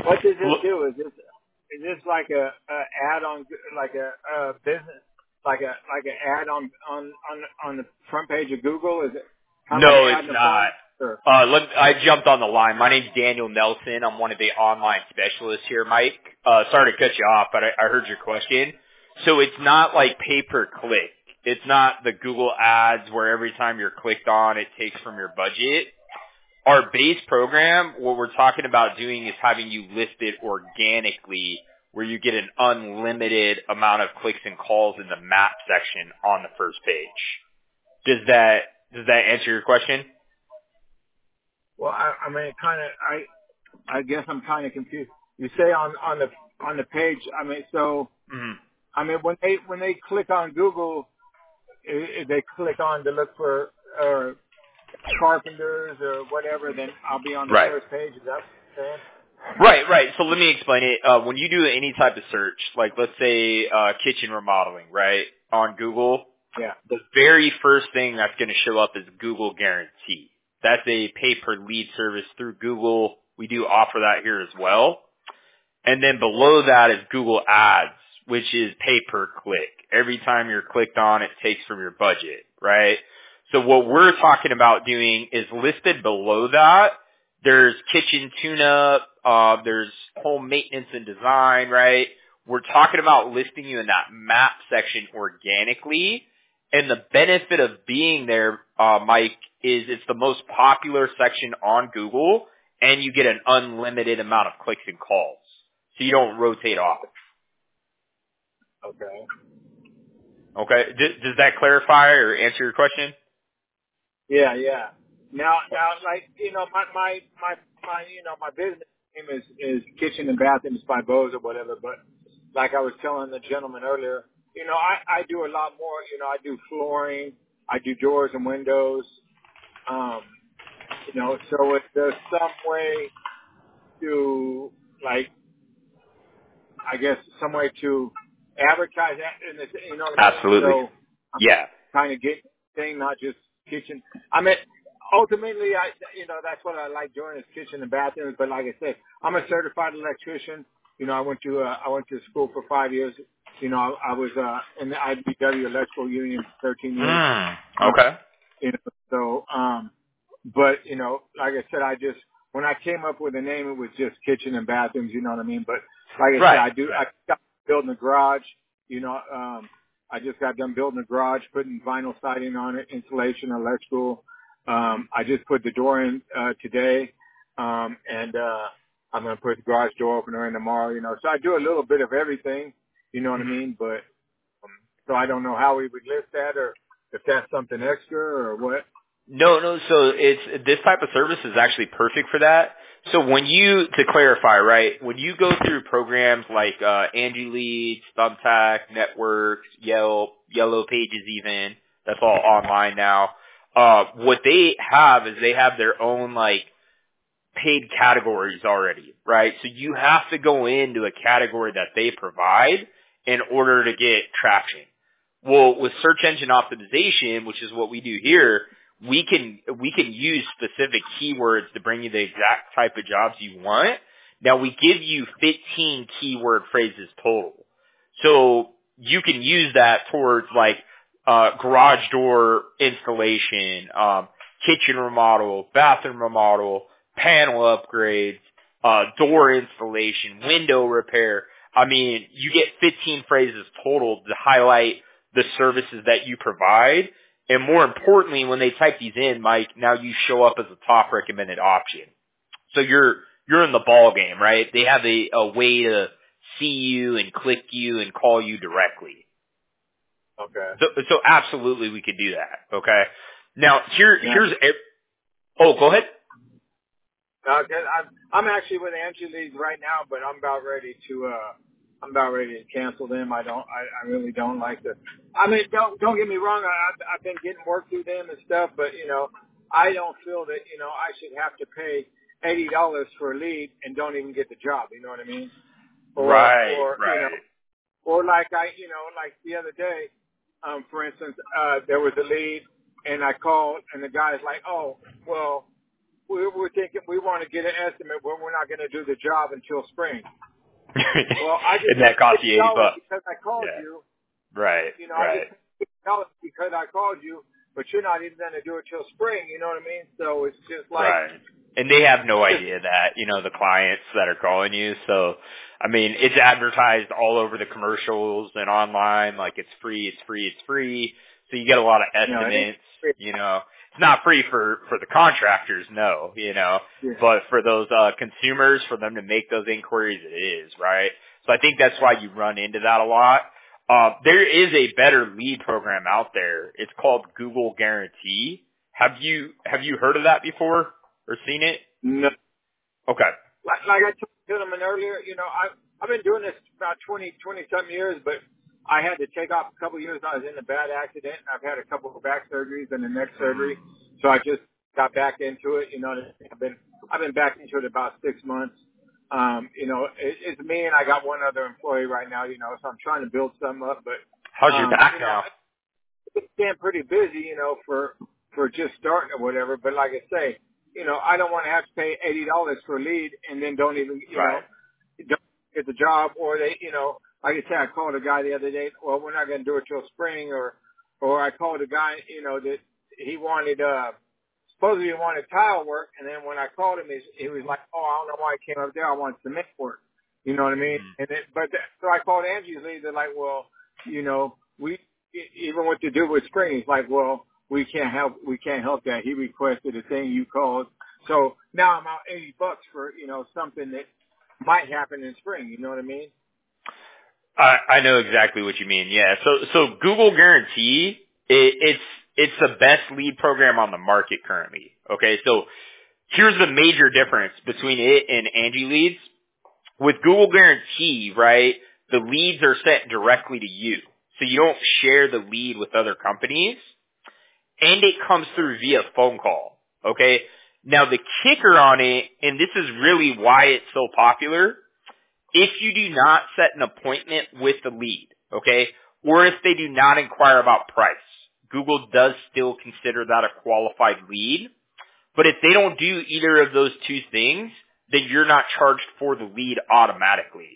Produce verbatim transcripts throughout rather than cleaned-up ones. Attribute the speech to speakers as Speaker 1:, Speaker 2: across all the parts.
Speaker 1: What does this do? Is this is this like a, a ad on like a, a business like a like an ad on on on on the front page of Google? Is it kind of like
Speaker 2: No,
Speaker 1: an ad
Speaker 2: it's
Speaker 1: in the
Speaker 2: not.
Speaker 1: front? Or?
Speaker 2: Uh, let, I jumped on the line. My name's Daniel Nelson. I'm one of the online specialists here, Mike. Uh, sorry to cut you off, but I, I heard your question. So it's not like pay-per-click. It's not the Google ads where every time you're clicked on, it takes from your budget. Our base program, what we're talking about doing is having you listed organically where you get an unlimited amount of clicks and calls in the map section on the first page. Does that, does that answer your question?
Speaker 1: Well, I, I mean, kind of. I I guess I'm kind of confused. You say on on the on the page. I mean, so
Speaker 2: Mm-hmm.
Speaker 1: I mean when they when they click on Google, if they click on to look for uh, carpenters or whatever, then I'll be on the
Speaker 2: Right.
Speaker 1: first page. Is that what you're saying?
Speaker 2: Right, right. So let me explain it. Uh, when you do any type of search, like let's say uh, kitchen remodeling, right, on Google,
Speaker 1: Yeah.
Speaker 2: the very first thing that's going to show up is Google Guarantee. That's a pay-per-lead service through Google. We do offer that here as well. And then below that is Google Ads, which is pay-per-click. Every time you're clicked on, it takes from your budget, right? So what we're talking about doing is listed below that. There's kitchen tune-up, uh, there's home maintenance and design, right? We're talking about listing you in that map section organically. And the benefit of being there, uh, Mike, is it's the most popular section on Google, and you get an unlimited amount of clicks and calls. So you don't rotate off.
Speaker 1: Okay.
Speaker 2: Okay? Does, does that clarify or answer your question?
Speaker 1: Yeah, yeah. Now, now, like you know, my my my my you know my business name is is Kitchen and Bathrooms by Bose or whatever. But like I was telling the gentleman earlier, you know, I I do a lot more. You know, I do flooring, I do doors and windows. Um, you know, so if there's some way to like, I guess some way to advertise that, in this, you know what I mean?
Speaker 2: Absolutely.
Speaker 1: So I'm
Speaker 2: Yeah.
Speaker 1: kind of getting thing, not just kitchen. I mean, ultimately, I you know that's what I like doing is kitchen and bathrooms. But like I said, I'm a certified electrician. You know, I went to uh, I went to school for five years. You know, I, I was uh, in the I B W Electrical Union for thirteen years.
Speaker 2: Mm,
Speaker 1: Uh,
Speaker 2: okay.
Speaker 1: you know, so um, but you know, like I said, I just when I came up with the name, it was just kitchen and bathrooms. You know what I mean? But like I said,
Speaker 2: Right.
Speaker 1: I do I got building a garage. You know, um, I just got done building a garage, putting vinyl siding on it, insulation, electrical. Um, I just put the door in uh, today, um, and uh, I'm going to put the garage door opener in tomorrow. You know, so I do a little bit of everything. You know what I mean? But um, so I don't know how we would list that, or if that's something extra, or what.
Speaker 2: No, no. So it's this type of service is actually perfect for that. So when you, to clarify, right, when you go through programs like uh, Angie Leads, Thumbtack, Networks, Yelp, Yellow Pages, even that's all online now. Uh, what they have is they have their own like paid categories already, right? So you have to go into a category that they provide in order to get traction. Well, with search engine optimization, which is what we do here, we can we can use specific keywords to bring you the exact type of jobs you want. Now we give you fifteen keyword phrases total. So you can use that towards like uh garage door installation, um kitchen remodel, bathroom remodel, panel upgrades, uh door installation, window repair. I mean, you get fifteen phrases total to highlight the services that you provide. And more importantly, when they type these in, Mike, now you show up as a top recommended option. So you're, you're in the ball game, right? They have a, a way to see you and click you and call you directly.
Speaker 1: Okay.
Speaker 2: So, so absolutely we could do that. Okay. Now here,
Speaker 1: Yeah.
Speaker 2: here's, oh, go ahead.
Speaker 1: Uh, 'cause I'm I'm actually with Angie Leads right now, but I'm about ready to uh I'm about ready to cancel them. I don't I, I really don't like the. I mean, don't don't get me wrong. I I've, I've been getting work through them and stuff, but you know, I don't feel that you know I should have to pay eighty dollars for a lead and don't even get the job. You know what I mean? Or
Speaker 2: Right,
Speaker 1: or you know,
Speaker 2: right.
Speaker 1: or like I you know like the other day, um for instance, uh there was a lead and I called and the guy's like, oh well. we, we're thinking we want to get an estimate, but we're not going to do the job until spring. Well, I just
Speaker 2: and that costs you eighty bucks
Speaker 1: because I called
Speaker 2: yeah.
Speaker 1: you.
Speaker 2: Right.
Speaker 1: You know,
Speaker 2: right.
Speaker 1: I just fifty dollars because I called you, but you're not even going to do it till spring. You know what I mean? So it's just like.
Speaker 2: Right. And they have no idea that, you know, the clients that are calling you. So, I mean, it's advertised all over the commercials and online, like it's free, it's free, it's free. So you get a lot of estimates, you know. It's not free for, for the contractors, no, you know.
Speaker 1: Yeah.
Speaker 2: But for those uh consumers, for them to make those inquiries, it is, right? So I think that's why you run into that a lot. Uh, there is a better lead program out there. It's called Google Guarantee. Have you have you heard of that before or seen it?
Speaker 1: No.
Speaker 2: Okay.
Speaker 1: Like, like I told the gentleman earlier, you know, I I've been doing this about twenty, twenty something years, but I had to take off a couple of years. I was in a bad accident. I've had a couple of back surgeries and a neck surgery, so I just got back into it. You know, I've been I've been back into it about six months. Um, you know, it, it's me and I got one other employee right now. You know, so I'm trying to build something up. But
Speaker 2: how's
Speaker 1: um,
Speaker 2: your back
Speaker 1: you know,
Speaker 2: now?
Speaker 1: it's staying pretty busy. You know, for for just starting or whatever. But like I say, you know, I don't want to have to pay eighty dollars for a lead and then don't even you
Speaker 2: Right.
Speaker 1: know don't get the job, or they you know. Like I said, I called a guy the other day. Well, we're not going to do it till spring, or, or I called a guy, you know, that he wanted, uh, supposedly he wanted tile work. And then when I called him, he, he was like, "Oh, I don't know why I came up there. I want cement work." You know what I mean?
Speaker 2: Mm.
Speaker 1: And then, but that, so I called Angie's lead. They're like, "Well, you know, we even what to do with spring." He's like, "Well, we can't help. We can't help that." He requested a thing you called. So now I'm out eighty bucks for you know something that might happen in spring. You know what I mean?
Speaker 2: I, I know exactly what you mean. Yeah. So, so Google Guarantee, it, it's, it's the best lead program on the market currently. Okay. So here's the major difference between it and Angie Leads. With Google Guarantee, right, the leads are sent directly to you. So you don't share the lead with other companies, and it comes through via phone call. Okay. Now the kicker on it, and this is really why it's so popular, if you do not set an appointment with the lead, okay, or if they do not inquire about price, Google does still consider that a qualified lead. But if they don't do either of those two things, then you're not charged for the lead automatically.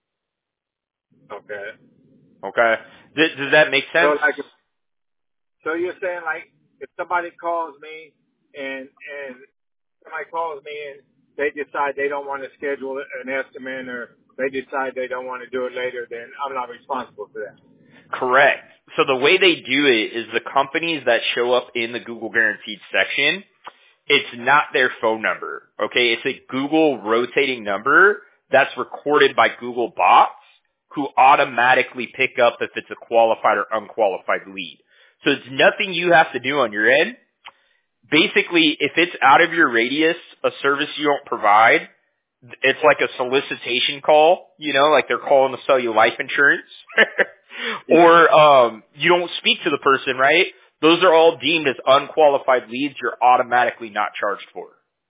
Speaker 1: Okay.
Speaker 2: Okay? Does, does that make sense?
Speaker 1: So like, so you're saying like, if somebody calls me and and somebody calls me and they decide they don't want to schedule an estimate, or they decide they don't want to do it later, then I'm not responsible for that.
Speaker 2: Correct. So the way they do it is the companies that show up in the Google Guaranteed section, it's not their phone number. Okay? It's a Google rotating number that's recorded by Google bots who automatically pick up if it's a qualified or unqualified lead. So it's nothing you have to do on your end. Basically, if it's out of your radius, a service you don't provide, it's like a solicitation call, you know, like they're calling to sell you life insurance. Or um you don't speak to the person, right? Those are all deemed as unqualified leads you're automatically not charged for.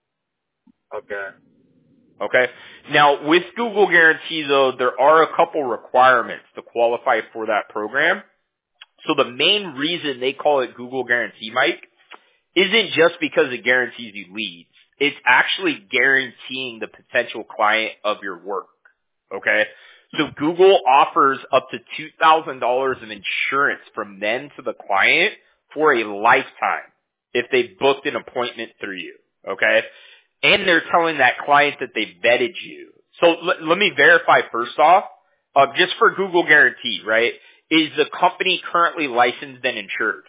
Speaker 1: Okay.
Speaker 2: Okay? Now, with Google Guarantee, though, there are a couple requirements to qualify for that program. So the main reason they call it Google Guarantee, Mike, isn't just because it guarantees you leads. It's actually guaranteeing the potential client of your work. Okay? So Google offers up to two thousand dollars of insurance from them to the client for a lifetime if they booked an appointment through you. Okay? And they're telling that client that they vetted you. So l- let me verify first off, uh, just for Google Guarantee, right? Is the company currently licensed and insured?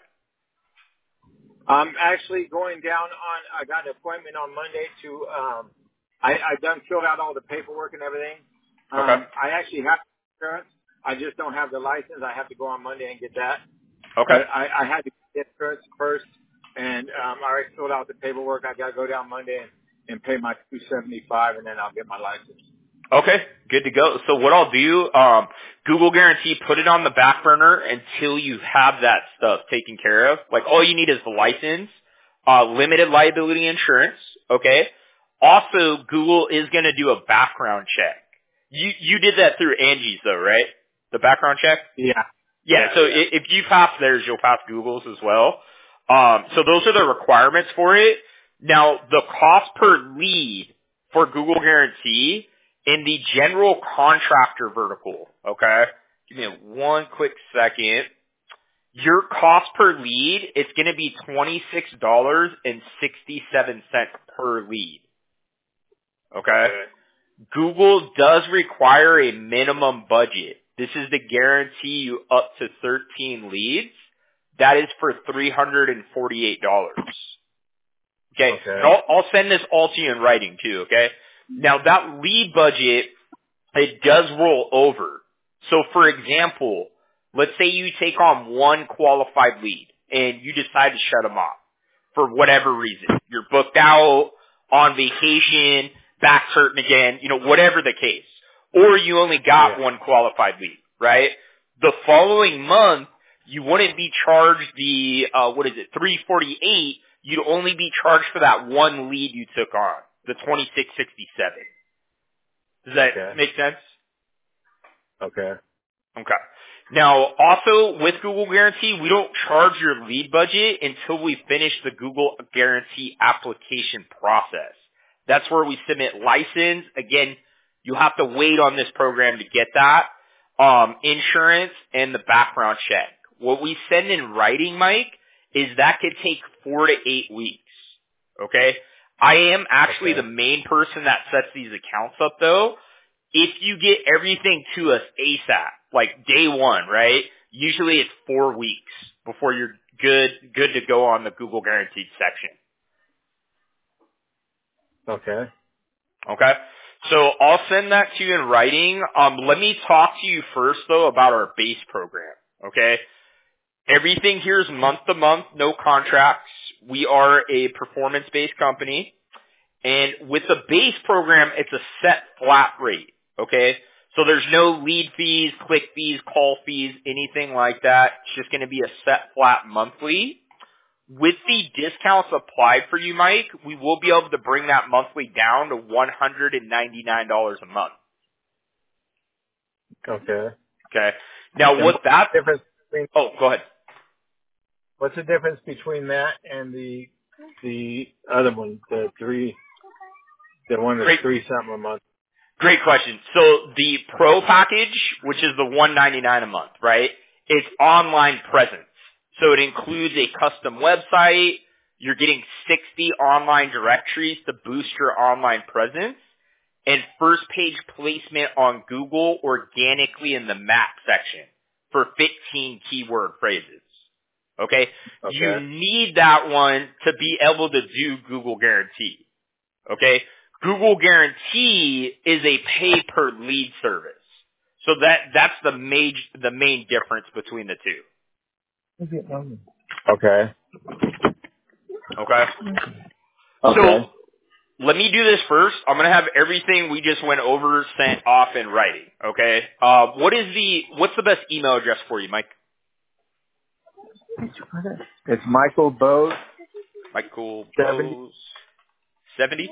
Speaker 1: I'm actually going down on, I got an appointment on Monday to, um, I, I done filled out all the paperwork and everything. Um,
Speaker 2: Okay.
Speaker 1: I actually have insurance. I just don't have the license. I have to go on Monday and get that.
Speaker 2: Okay.
Speaker 1: But I, I had to get insurance first, and um, I already filled out the paperwork. I got to go down Monday and, and pay my two seventy-five, and then I'll get my license.
Speaker 2: Okay, good to go. So what I'll do, um, Google Guarantee, put it on the back burner until you have that stuff taken care of. Like, all you need is the license, uh, limited liability insurance, okay? Also, Google is going to do a background check. You you did that through Angie's, though, right? The background check?
Speaker 1: Yeah.
Speaker 2: Yeah,
Speaker 1: Yeah,
Speaker 2: so
Speaker 1: yeah.
Speaker 2: i- if you pass theirs, you'll pass Google's as well. Um, so those are the requirements for it. Now, the cost per lead for Google Guarantee in the general contractor vertical, okay? Give me one quick second. Your cost per lead, it's going to be twenty-six dollars and sixty-seven cents per lead. Okay?
Speaker 1: Okay.
Speaker 2: Google does require a minimum budget. This is to guarantee you up to thirteen leads. That is for three hundred forty-eight dollars. Okay?
Speaker 1: Okay.
Speaker 2: And I'll, I'll send this all to you in writing too, okay? Now that lead budget, it does roll over. So for example, let's say you take on one qualified lead and you decide to shut them off for whatever reason. You're booked out, on vacation, back hurting again, you know, whatever the case. Or you only got
Speaker 1: Yeah.
Speaker 2: one qualified lead, right? The following month, you wouldn't be charged the, uh, what is it, three forty-eight. You'd only be charged for that one lead you took on, the twenty-six sixty-seven. Does that
Speaker 1: Okay.
Speaker 2: make sense?
Speaker 1: Okay.
Speaker 2: Okay. Now, also with Google Guarantee, we don't charge your lead budget until we finish the Google Guarantee application process. That's where we submit license. Again, you have to wait on this program to get that. Um, insurance and the background check. What we send in writing, Mike, is that could take four to eight weeks. Okay? I am actually
Speaker 1: Okay.
Speaker 2: the main person that sets these accounts up though. If you get everything to us ASAP, like day one, right? Usually it's four weeks before you're good, good to go on the Google Guaranteed section.
Speaker 1: Okay.
Speaker 2: Okay? So I'll send that to you in writing. Um, let me talk to you first though about our base program. Okay? Everything here is month to month, no contracts. We are a performance-based company. And with the base program, it's a set flat rate. Okay? So there's no lead fees, click fees, call fees, anything like that. It's just going to be a set flat monthly. With the discounts applied for you, Mike, we will be able to bring that monthly down to one hundred ninety-nine dollars a month.
Speaker 1: Okay.
Speaker 2: Okay? Now
Speaker 1: And
Speaker 2: what
Speaker 1: what's
Speaker 2: that,
Speaker 1: the difference between
Speaker 2: oh, go ahead.
Speaker 1: what's the difference between that and the the other one, the three, the one that's
Speaker 2: Great.
Speaker 1: three something a month?
Speaker 2: Great question. So the Pro package, which is the one hundred ninety-nine dollars a month, right? It's online presence. So it includes a custom website. You're getting sixty online directories to boost your online presence and first page placement on Google organically in the map section for fifteen keyword phrases. Okay? You
Speaker 1: Okay.
Speaker 2: need that one to be able to do Google Guarantee. Okay? Google Guarantee is a pay per lead service. So that, that's the main, the main difference between the two.
Speaker 1: Okay.
Speaker 2: Okay?
Speaker 1: Okay.
Speaker 2: So, let me do this first. I'm going to have everything we just went over sent off in writing. Okay? Uh, what is the, what's the best email address for you, Mike?
Speaker 1: It's Michael Bose,
Speaker 2: Michael
Speaker 1: seventy.
Speaker 2: Bose seventy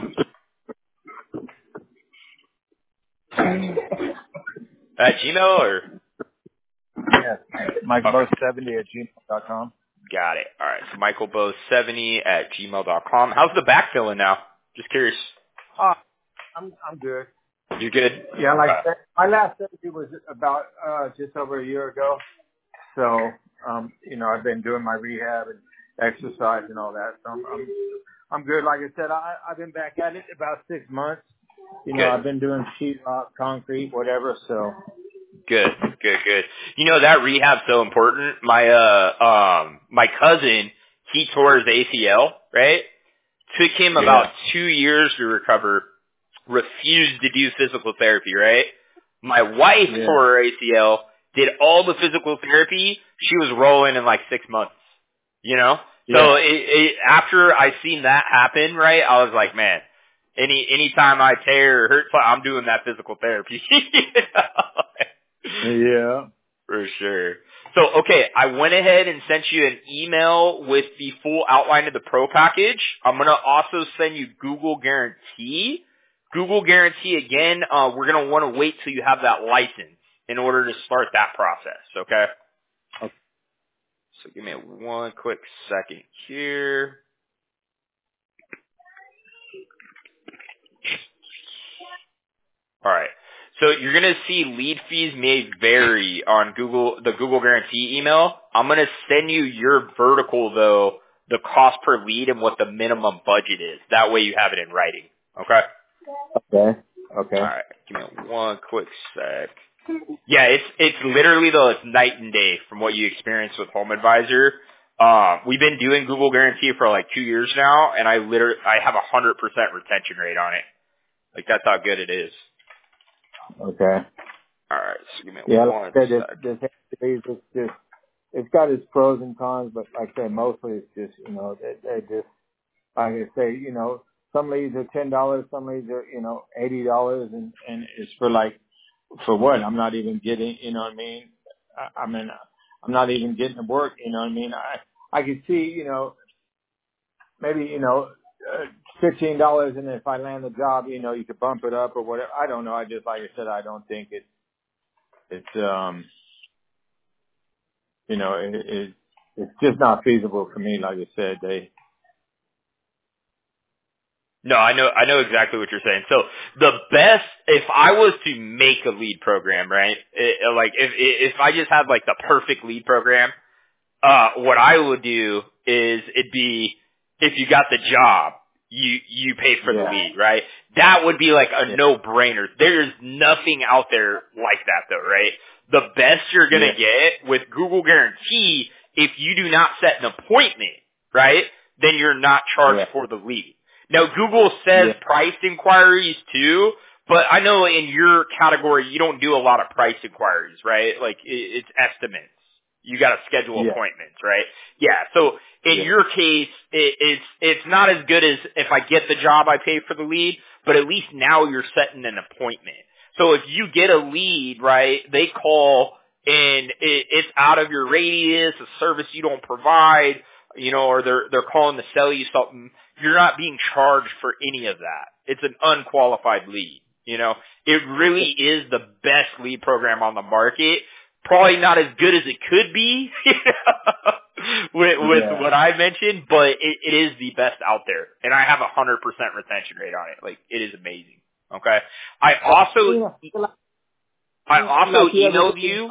Speaker 2: at Gmail or?
Speaker 1: Yes. Michael
Speaker 2: Okay.
Speaker 1: Bose seventy at gmail dot com.
Speaker 2: Got it. All right. So Michael Bose seventy at gmail dot com. How's the back feeling now? Just curious.
Speaker 1: Oh, I'm I'm good.
Speaker 2: You good?
Speaker 1: Yeah, like
Speaker 2: Okay.
Speaker 1: that. My last surgery was about uh just over a year ago. So um, you know, I've been doing my rehab and exercise and all that. So I'm I'm, I'm good. Like I said, I I've been back at it about six months. You know,
Speaker 2: Good.
Speaker 1: I've been doing sheetrock, concrete, whatever. So
Speaker 2: Good. Good. Good. You know that rehab's so important. My uh um my cousin, he tore his A C L, right? Took him about
Speaker 1: yeah,
Speaker 2: two years to recover. Refused to do physical therapy, right? My wife
Speaker 1: yeah,
Speaker 2: tore her A C L, did all the physical therapy. She was rolling in like six months. You know? So
Speaker 1: yeah,
Speaker 2: it, it, after I seen that happen, right, I was like, man, any anytime I tear or hurt, I'm doing that physical therapy. You know?
Speaker 1: yeah.
Speaker 2: For sure. So, okay, I went ahead and sent you an email with the full outline of the Pro package. I'm going to also send you Google Guarantee. Google Guarantee, again, uh, we're going to want to wait till you have that license in order to start that process, okay?
Speaker 1: Okay.
Speaker 2: So give me one quick second here. All right. So you're going to see lead fees may vary on Google, the Google Guarantee email. I'm going to send you your vertical, though, the cost per lead and what the minimum budget is. That way you have it in writing. Okay?
Speaker 1: Okay. Okay.
Speaker 2: All right. Give me one quick sec. Yeah, it's it's literally, though, it's night and day from what you experience with Home Advisor. Um, we've been doing Google Guarantee for like two years now, and I literally, I have a one hundred percent retention rate on it. Like, that's how good it is.
Speaker 1: Okay.
Speaker 2: All right, so give me
Speaker 1: Yeah, like
Speaker 2: one
Speaker 1: I said, this,
Speaker 2: sec.
Speaker 1: this it's just, it's got its pros and cons, but like I said, mostly it's just, you know, they, they just, like I say, you know, some leads are ten dollars, some leads are, you know, eighty dollars, and, and it's for like, for what? I'm not even getting, you know what I mean? I, I mean, I'm not even getting to work, you know what I mean? I, I could see, you know, maybe, you know, uh, fifteen dollars, and if I land the job, you know, you could bump it up or whatever. I don't know. I just, like I said, I don't think it's, it's, um, you know, it, it, it's just not feasible for me. Like I said, they,
Speaker 2: No, I know, I know exactly what you're saying. So the best, if I was to make a lead program, right? It, like if if I just had like the perfect lead program, uh, what I would do is it'd be if you got the job, you you pay for the
Speaker 1: yeah,
Speaker 2: lead, right? That would be like a
Speaker 1: yeah,
Speaker 2: no brainer. There's nothing out there like that, though, right? The best you're gonna
Speaker 1: yeah,
Speaker 2: get with Google Guarantee, if you do not set an appointment, right, then you're not charged
Speaker 1: yeah,
Speaker 2: for the lead. Now, Google says
Speaker 1: yeah,
Speaker 2: price inquiries too, but I know in your category you don't do a lot of price inquiries, right? Like it, it's estimates. You got to schedule
Speaker 1: yeah,
Speaker 2: appointments, right? Yeah. So in
Speaker 1: yeah,
Speaker 2: your case, it, it's it's not as good as if I get the job, I pay for the lead, but at least now you're setting an appointment. So if you get a lead, right, they call and it, it's out of your radius, a service you don't provide, you know, or they're they're calling to sell you something. You're not being charged for any of that. It's an unqualified lead. You know, it really is the best lead program on the market. Probably not as good as it could be with, with
Speaker 1: yeah.
Speaker 2: what I mentioned, but it, it is the best out there. And I have a one hundred percent retention rate on it. Like, it is amazing. Okay? I
Speaker 1: You
Speaker 2: also,
Speaker 1: know, like,
Speaker 2: I also
Speaker 1: like the other
Speaker 2: emailed
Speaker 1: day.
Speaker 2: you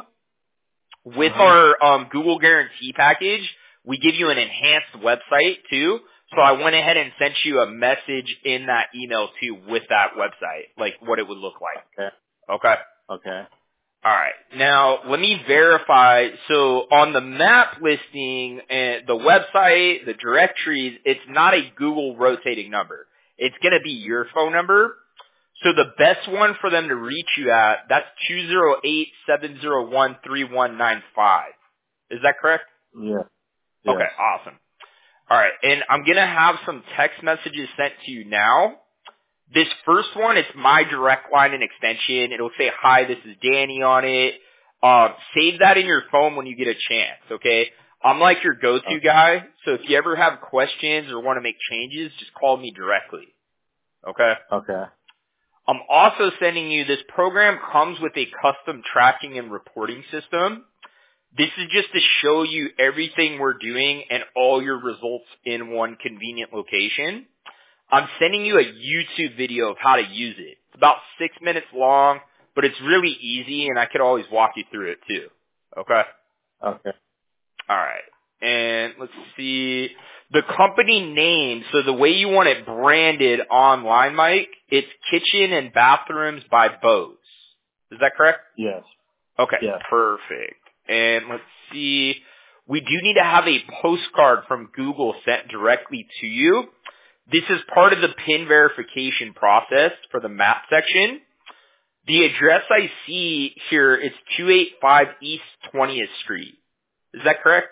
Speaker 1: Uh
Speaker 2: with
Speaker 1: huh.
Speaker 2: our um, Google Guarantee package. We give you an enhanced website too. So I went ahead and sent you a message in that email too with that website, like what it would look like.
Speaker 1: Okay.
Speaker 2: Okay?
Speaker 1: Okay.
Speaker 2: All right. Now, let me verify. So on the map listing and the website, the directories, it's not a Google rotating number. It's going to be your phone number. So the best one for them to reach you at, that's two zero eight, seven zero one, three one nine five. Is that correct?
Speaker 1: Yeah.
Speaker 2: Okay,
Speaker 1: Yes.
Speaker 2: awesome. All right. And I'm going to have some text messages sent to you now. This first one, it's my direct line and extension. It'll say, hi, this is Danny on it. Um, save that in your phone when you get a chance, okay? I'm like your go-to
Speaker 1: Okay.
Speaker 2: guy, so if you ever have questions or want to make changes, just call me directly, okay?
Speaker 1: Okay.
Speaker 2: I'm also sending you, this program comes with a custom tracking and reporting system. This is just to show you everything we're doing and all your results in one convenient location. I'm sending you a YouTube video of how to use it. It's about six minutes long, but it's really easy, and I could always walk you through it too. Okay?
Speaker 1: Okay.
Speaker 2: All right. And let's see. The company name, so the way you want it branded online, Mike, it's Kitchen and Bathrooms by Bose. Is that correct?
Speaker 1: Yes.
Speaker 2: Okay,
Speaker 1: Yes.
Speaker 2: perfect. And let's see. We do need to have a postcard from Google sent directly to you. This is part of the PIN verification process for the map section. The address I see here is two eighty-five East twentieth Street. Is that correct?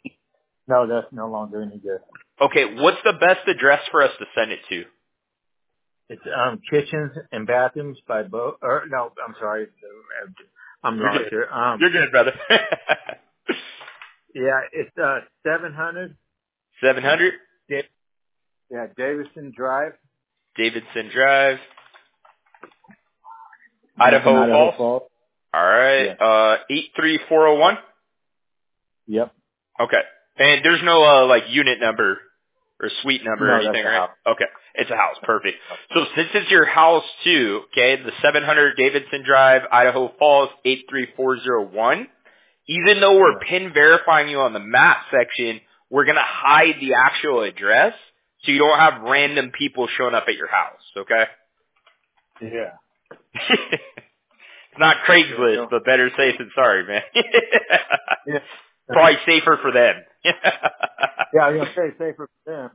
Speaker 1: No, that's no longer any good.
Speaker 2: Okay, what's the best address for us to send it to?
Speaker 1: It's um kitchens and bathrooms by Bo. Or no, I'm sorry. I'm
Speaker 2: You're
Speaker 1: lost
Speaker 2: good.
Speaker 1: here. Um.
Speaker 2: You're good, brother.
Speaker 1: Yeah, it's uh seven hundred.
Speaker 2: seven hundred
Speaker 1: Da- yeah, Davison Drive,
Speaker 2: Davidson Drive,
Speaker 1: Lincoln,
Speaker 2: Idaho
Speaker 1: Idaho
Speaker 2: Falls.
Speaker 1: Falls.
Speaker 2: All right,
Speaker 1: Yes.
Speaker 2: uh, eight three four zero one.
Speaker 1: Yep.
Speaker 2: Okay. And there's no, uh, like, unit number or suite number or
Speaker 1: No, that's
Speaker 2: anything,
Speaker 1: the
Speaker 2: right?
Speaker 1: house.
Speaker 2: Okay. It's a house. Perfect. So since it's your house too, okay, the seven hundred Davidson Drive, Idaho Falls, eight three four zero one, even though we're
Speaker 1: Yeah.
Speaker 2: pin verifying you on the map section, we're going to hide the actual address so you don't have random people showing up at your house, okay?
Speaker 1: Yeah.
Speaker 2: It's not
Speaker 1: Yeah.
Speaker 2: Craigslist,
Speaker 1: No.
Speaker 2: but better safe than sorry, man.
Speaker 1: Yeah.
Speaker 2: Probably safer for them.
Speaker 1: Yeah, I'm gonna say safer for them.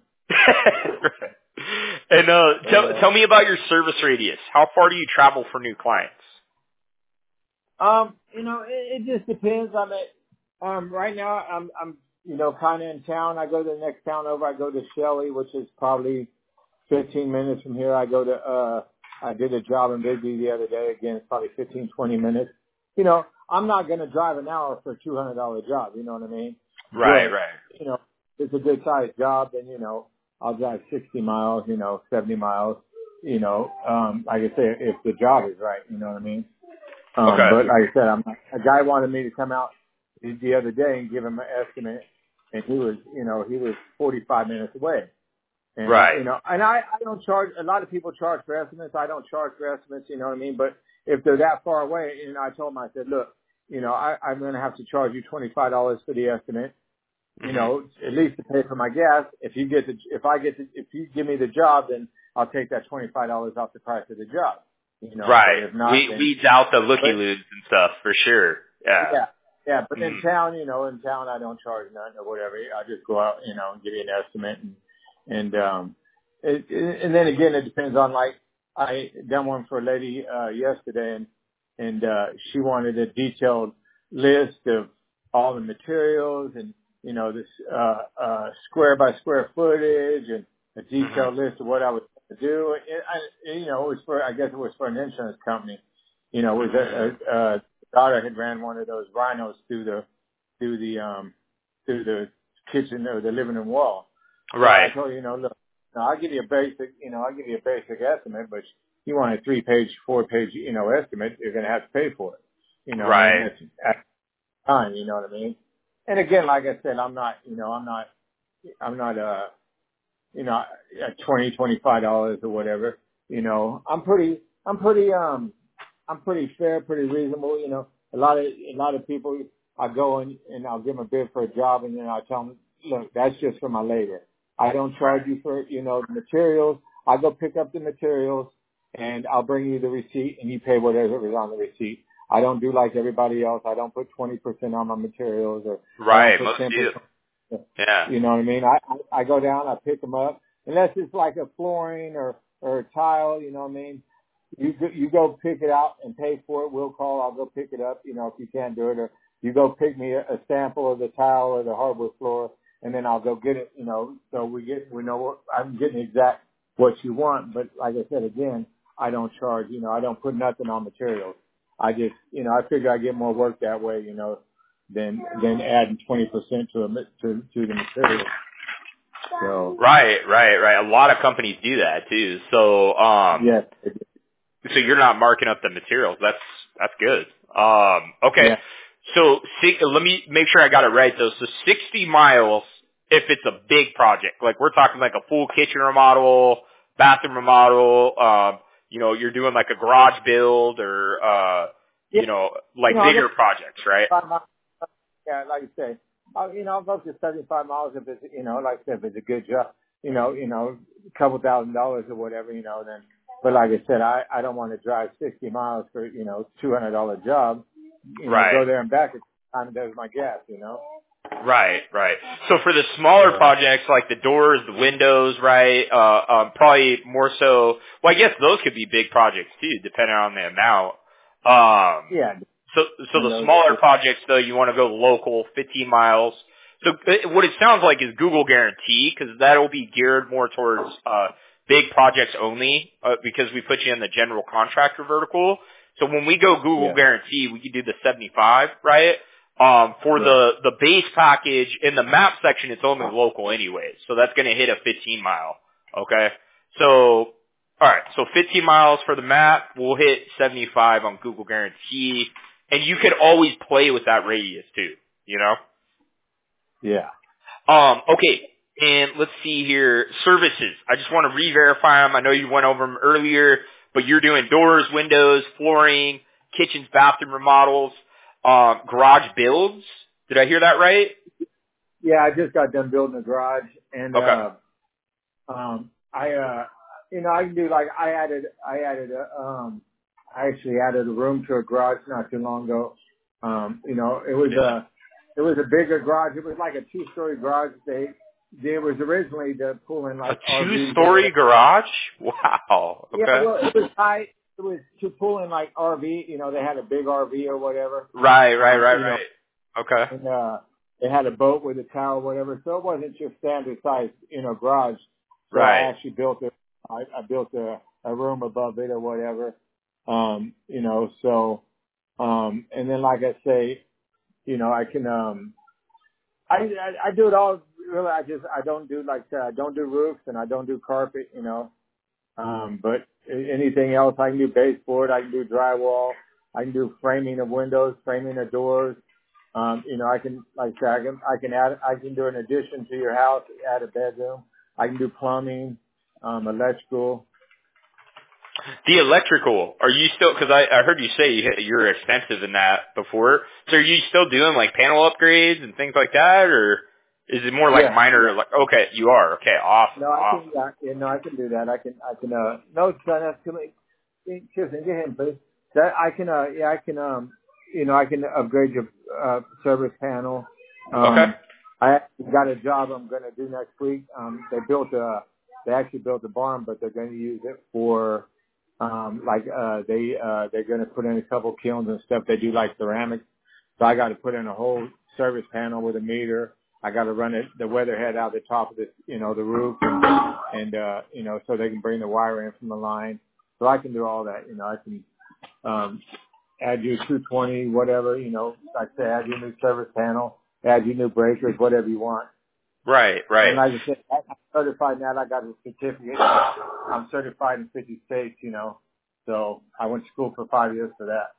Speaker 2: And uh, tell
Speaker 1: Uh,
Speaker 2: tell me about your service radius. How far do you travel for new clients?
Speaker 1: um, you know, it, it just depends. I mean, um, right now I'm I'm you know kind of in town. I go to the next town over. I go to Shelley, which is probably fifteen minutes from here. I go to uh, I did a job in Bigby the other day. Again, it's probably fifteen, twenty minutes. You know, I'm not going to drive an hour for a two hundred dollar job. You know what I mean?
Speaker 2: Right,
Speaker 1: But
Speaker 2: right.
Speaker 1: you know, if it's a good sized job, then you know I'll drive sixty miles. You know, seventy miles. You know, um, like I say, if the job is right. You know what I mean? Um,
Speaker 2: Okay.
Speaker 1: but like I said, I'm, a guy wanted me to come out the the other day and give him an estimate, and he was, you know, he was forty-five minutes away. And,
Speaker 2: Right.
Speaker 1: you know, and I, I don't charge, a lot of people charge for estimates. I don't charge for estimates, you know what I mean? But if they're that far away, you know, I told him, I said, look, you know, I, I'm going to have to charge you twenty-five dollars for the estimate, you
Speaker 2: Mhm.
Speaker 1: know, at least to pay for my gas. If you get the, if I get the, if you give me the job, then I'll take that twenty-five dollars off the price of the job, you know, but
Speaker 2: Right.
Speaker 1: if not,
Speaker 2: We
Speaker 1: then,
Speaker 2: weeds out the looky
Speaker 1: but
Speaker 2: loos and stuff for sure. Yeah.
Speaker 1: yeah, yeah, but in
Speaker 2: Mhm.
Speaker 1: town, you know, in town I don't charge nothing or whatever. I just go out, you know, and give you an estimate, and and um, it, it, and then again, it depends on like I done one for a lady uh yesterday, and and uh she wanted a detailed list of all the materials and you know this uh uh square by square footage and a
Speaker 2: Mhm.
Speaker 1: detailed list of what I would do. It, I, you know, it was for I guess it was for an insurance company. You know, it was
Speaker 2: Mhm.
Speaker 1: a, a, a daughter had ran one of those rhinos through the through the um through the kitchen or the living room wall. So I
Speaker 2: Right.
Speaker 1: told her, you know, look, now I'll give you a basic, you know, I'll give you a basic estimate, but you want a three page, four page, you know, estimate, you're going to have to pay for it. You know, and
Speaker 2: Right.
Speaker 1: that's at the time, you know what I mean? And again, like I said, I'm not, you know, I'm not, I'm not, uh, you know, at twenty, twenty-five dollars or whatever, you know, I'm pretty, I'm pretty, um, I'm pretty fair, pretty reasonable. You know, a lot of a lot of people, I go and and I'll give them a bid for a job, and then I tell them, look, that's just for my labor. I don't charge you for you know the materials. I go pick up the materials, and I'll bring you the receipt, and you pay whatever is on the receipt. I don't do like everybody else. I don't put twenty percent on my materials, or I don't
Speaker 2: Right.
Speaker 1: put
Speaker 2: Most
Speaker 1: ten
Speaker 2: do.
Speaker 1: percent.
Speaker 2: Yeah.
Speaker 1: You know what I mean? I, I I go down, I pick them up, unless it's like a flooring or or a tile. You know what I mean? You go, you go pick it out and pay for it. We'll call. I'll go pick it up. You know, if you can't do it, or you go pick me a, a sample of the tile or the hardwood floor, and then I'll go get it. You know, so we get we know what I'm getting exact what you want. But like I said again, I don't charge. You know, I don't put nothing on materials. I just you know I figure I get more work that way. You know, than than adding twenty percent to a ma- to to the material. So
Speaker 2: Right. Right. Right. A lot of companies do that too. So um.
Speaker 1: yes,
Speaker 2: So you're not marking up the materials. That's that's good. Um, okay.
Speaker 1: yeah,
Speaker 2: So si- let me make sure I got it right though. So sixty miles if it's a big project, like we're talking like a full kitchen remodel, bathroom remodel. Um, you know, you're doing like a garage build or uh,
Speaker 1: yeah.
Speaker 2: you know,
Speaker 1: You
Speaker 2: like
Speaker 1: know, I'll go
Speaker 2: bigger projects, right?
Speaker 1: five miles. Yeah, like you say, I'll, you know, I'll go up to seventy-five miles if it's, you know, like I said, if it's a good job, you know, you know, a couple thousand dollars or whatever, you know, then, but like I said, I, I don't want to drive sixty miles for, you know, two hundred dollar job, you know,
Speaker 2: Right.
Speaker 1: go there and back at the time it does my gas, you know?
Speaker 2: Right, right. So for the smaller
Speaker 1: So,
Speaker 2: projects like the doors, the windows, right, uh, um, probably more so, well, I guess those could be big projects too, depending on the amount. Um,
Speaker 1: yeah,
Speaker 2: so, so the
Speaker 1: windows,
Speaker 2: smaller projects though, you want to go local, fifteen miles. So uh, what it sounds like is Google Guarantee, because that'll be geared more towards, uh, big projects only, uh, because we put you in the general contractor vertical. So when we go Google
Speaker 1: yeah,
Speaker 2: Guarantee, we can do the seventy-five, right? Um, for
Speaker 1: yeah,
Speaker 2: the, the base package in the map section, it's only local anyways. So that's going to hit a fifteen mile. Okay. So, alright. So fifteen miles for the map. We'll hit seventy-five on Google Guarantee. And you could always play with that radius too, you know?
Speaker 1: yeah.
Speaker 2: Um, okay. And let's see here, services. I just want to re-verify them. I know you went over them earlier, but you're doing doors, windows, flooring, kitchens, bathroom remodels, um, garage builds. Did I hear that right?
Speaker 1: Yeah, I just got done building a garage, and
Speaker 2: Okay.
Speaker 1: uh, um, I, uh, you know, I can do like I added, I added, a, um, I actually added a room to a garage not too long ago. Um, you know, it was a, it was a bigger garage. It was like a two-story garage. They, it was originally to pull in
Speaker 2: A
Speaker 1: like R Vs.
Speaker 2: two-story garage? Wow.
Speaker 1: Yeah,
Speaker 2: Okay.
Speaker 1: well, it was high. It was to pull in like R V. You know, they had a big R V or whatever.
Speaker 2: Right, right,
Speaker 1: Um,
Speaker 2: right,
Speaker 1: you know,
Speaker 2: right. Okay.
Speaker 1: and uh, they had a boat with a tower, or whatever. So it wasn't just standard size, you know, garage. So I
Speaker 2: Right.
Speaker 1: actually built a, I, I built a, a room above it or whatever. Um, you know, so, um, and then like I say, you know, I can, um, I, I, I do it all. Really, I just, I don't do like, uh, I don't do roofs and I don't do carpet, you know. Um, but anything else, I can do baseboard, I can do drywall, I can do framing of windows, framing of doors. Um, you know, I can, like I said, I can, I can add, I can do an addition to your house, add a bedroom. I can do plumbing, um, electrical.
Speaker 2: The electrical, are you still, because I, I heard you say you, you're extensive in that before, so are you still doing like panel upgrades and things like that, or is it more like
Speaker 1: Yeah,
Speaker 2: minor,
Speaker 1: yeah.
Speaker 2: like, okay, you are, okay, awesome,
Speaker 1: No, I can,
Speaker 2: awesome.
Speaker 1: yeah, yeah, no, I can do that. I can, I can, uh, no, son, that's too many. Kirsten, get him, please. That, I can, uh, yeah, I can, um, you know, I can upgrade your, uh, service panel.
Speaker 2: Okay.
Speaker 1: Um, I actually got a job I'm going to do next week. Um, they built a, they actually built a barn, but they're going to use it for, um, like, uh, they, uh, they're going to put in a couple kilns and stuff. They do like ceramics. So I got to put in a whole service panel with a meter. I got to run it, the weatherhead out the top of the, you know, the roof and, and, uh, you know, so they can bring the wire in from the line. So I can do all that, you know, I can, um, add you two twenty, whatever, you know, like I say, add you a new service panel, add you new breakers, whatever you want.
Speaker 2: Right,
Speaker 1: And
Speaker 2: right.
Speaker 1: like I said, I'm certified now. I got a certificate. I'm certified in fifty states, you know, so I went to school for five years for that.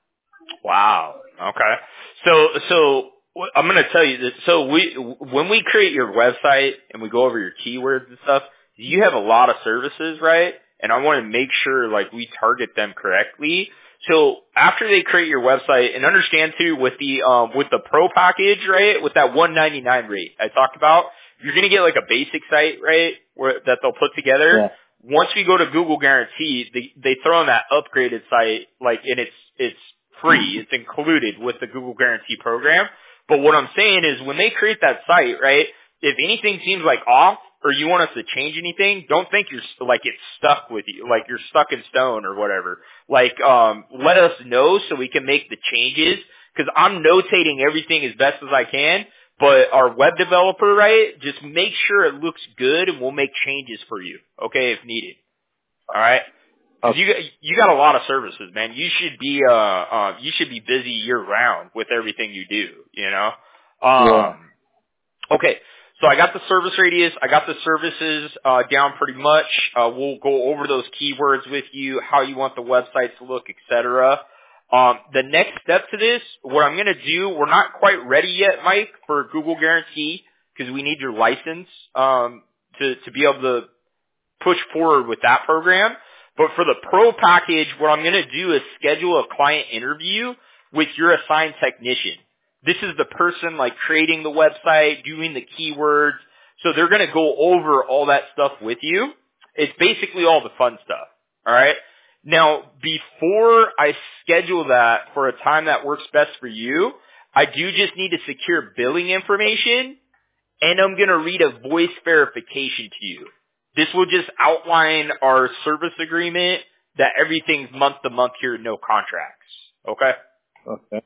Speaker 2: Wow. Okay. So, so wh- I'm going to tell you this. So we, when we create your website and we go over your keywords and stuff, you have a lot of services, right? And I want to make sure like we target them correctly. So after they create your website, and understand too with the um with the pro package, right? With that one ninety-nine rate I talked about, you're going to get like a basic site, right? Where that they'll put together.
Speaker 1: Yeah.
Speaker 2: Once we go to Google Guarantee, they they throw in that upgraded site, like, and it's it's free. It's included with the Google Guarantee program. But what I'm saying is, when they create that site, right? If anything seems like off, or you want us to change anything, don't think you're st- like it's stuck with you, like you're stuck in stone or whatever. Like, um, let us know so we can make the changes. Because I'm notating everything as best as I can. But our web developer, right, just make sure it looks good and we'll make changes for you, okay, if needed. All right? Because
Speaker 1: Okay.
Speaker 2: you, you got a lot of services, man. You should be, uh, uh, you should be busy year round with everything you do, you know?
Speaker 1: Yeah.
Speaker 2: Um, okay. So I got the service radius. I got the services, uh, down pretty much. Uh, we'll go over those keywords with you, how you want the website to look, et cetera. Um, the next step to this, what I'm going to do, we're not quite ready yet, Mike, for Google Guarantee because we need your license um, to to be able to push forward with that program. But for the pro package, what I'm going to do is schedule a client interview with your assigned technician. This is the person like creating the website, doing the keywords. So they're going to go over all that stuff with you. It's basically all the fun stuff. All right. Now, before I schedule that for a time that works best for you, I do just need to secure billing information, and I'm going to read a voice verification to you. This will just outline our service agreement, that everything's month to month here, no contracts. Okay?
Speaker 1: Okay.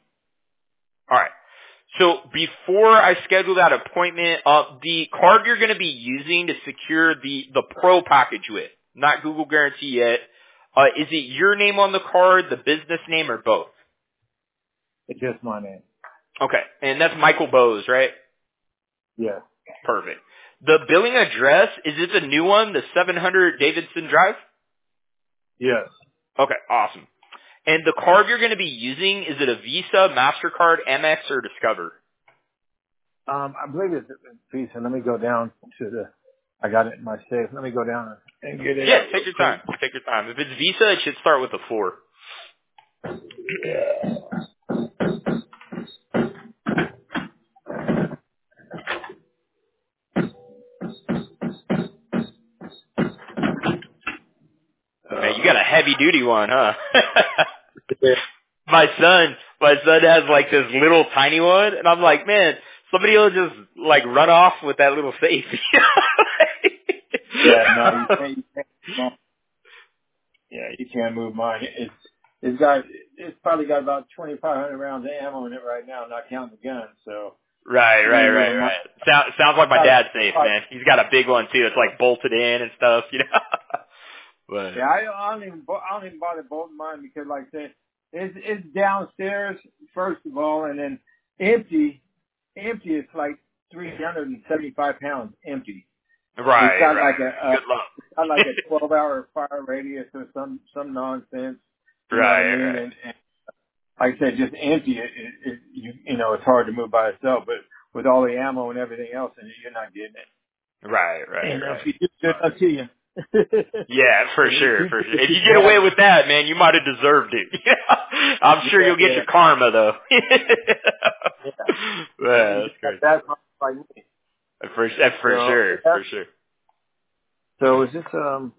Speaker 2: All right. So before I schedule that appointment, uh, the card you're going to be using to secure the, the pro package with, not Google Guarantee yet, uh, is it your name on the card, the business name, or both?
Speaker 1: It's just my name.
Speaker 2: Okay. And that's Michael Bose, right?
Speaker 1: Yeah.
Speaker 2: Perfect. The billing address, is it the new one, the seven hundred Davidson Drive?
Speaker 1: Yes.
Speaker 2: Okay, awesome. And the card you're going to be using, is it a Visa, MasterCard, Amex, or Discover?
Speaker 1: Um, I believe it's Visa. Let me go down to the I got it in my safe. Let me go down and get it.
Speaker 2: Yeah, take your time. Take your time. If it's Visa, it should start with a four.
Speaker 1: Yeah.
Speaker 2: Man, you got a heavy duty one, huh?
Speaker 1: Yeah.
Speaker 2: my son, my son has like this little tiny one, and I'm like, man, somebody will just like run off with that little safe.
Speaker 1: Yeah, no, you can't, you can't move mine. Yeah, you can't move mine. It's it's got it's probably got about twenty five hundred rounds of ammo in it right now, not counting the gun. So
Speaker 2: Right,
Speaker 1: you
Speaker 2: right,
Speaker 1: ain't
Speaker 2: right,
Speaker 1: moving mine.
Speaker 2: right. Sounds sounds like my
Speaker 1: Got
Speaker 2: dad's safe,
Speaker 1: a-
Speaker 2: man. He's got a big one too. It's like bolted in and stuff, you know. but
Speaker 1: Yeah, I, I don't even bo- I don't even bother bolting mine because, like I said, it's it's downstairs first of all, and then empty. Empty. It's like three hundred and seventy five pounds empty. It's
Speaker 2: right,
Speaker 1: got
Speaker 2: right,
Speaker 1: like a,
Speaker 2: right.
Speaker 1: a
Speaker 2: Good luck.
Speaker 1: it's got like a twelve hour fire radius or some some nonsense. You know what I
Speaker 2: right,
Speaker 1: mean?
Speaker 2: right,
Speaker 1: And, and like I said, just empty it, it, it you, you know, it's hard to move by itself, but with all the ammo and everything else in it, you're not getting it.
Speaker 2: right, right,
Speaker 1: And uh,
Speaker 2: right.
Speaker 1: if you do good enough to you.
Speaker 2: Yeah, for
Speaker 1: And
Speaker 2: sure,
Speaker 1: if
Speaker 2: for
Speaker 1: you,
Speaker 2: sure.
Speaker 1: if
Speaker 2: If
Speaker 1: you
Speaker 2: you get away
Speaker 1: have,
Speaker 2: with that, man, you might have deserved it. I'm sure
Speaker 1: yeah,
Speaker 2: you'll get
Speaker 1: yeah,
Speaker 2: your karma though. yeah,
Speaker 1: yeah. And you
Speaker 2: that's
Speaker 1: just got
Speaker 2: crazy.
Speaker 1: that much like me.
Speaker 2: For that's for
Speaker 1: So,
Speaker 2: sure,
Speaker 1: yeah.
Speaker 2: for sure.
Speaker 1: So is this, um,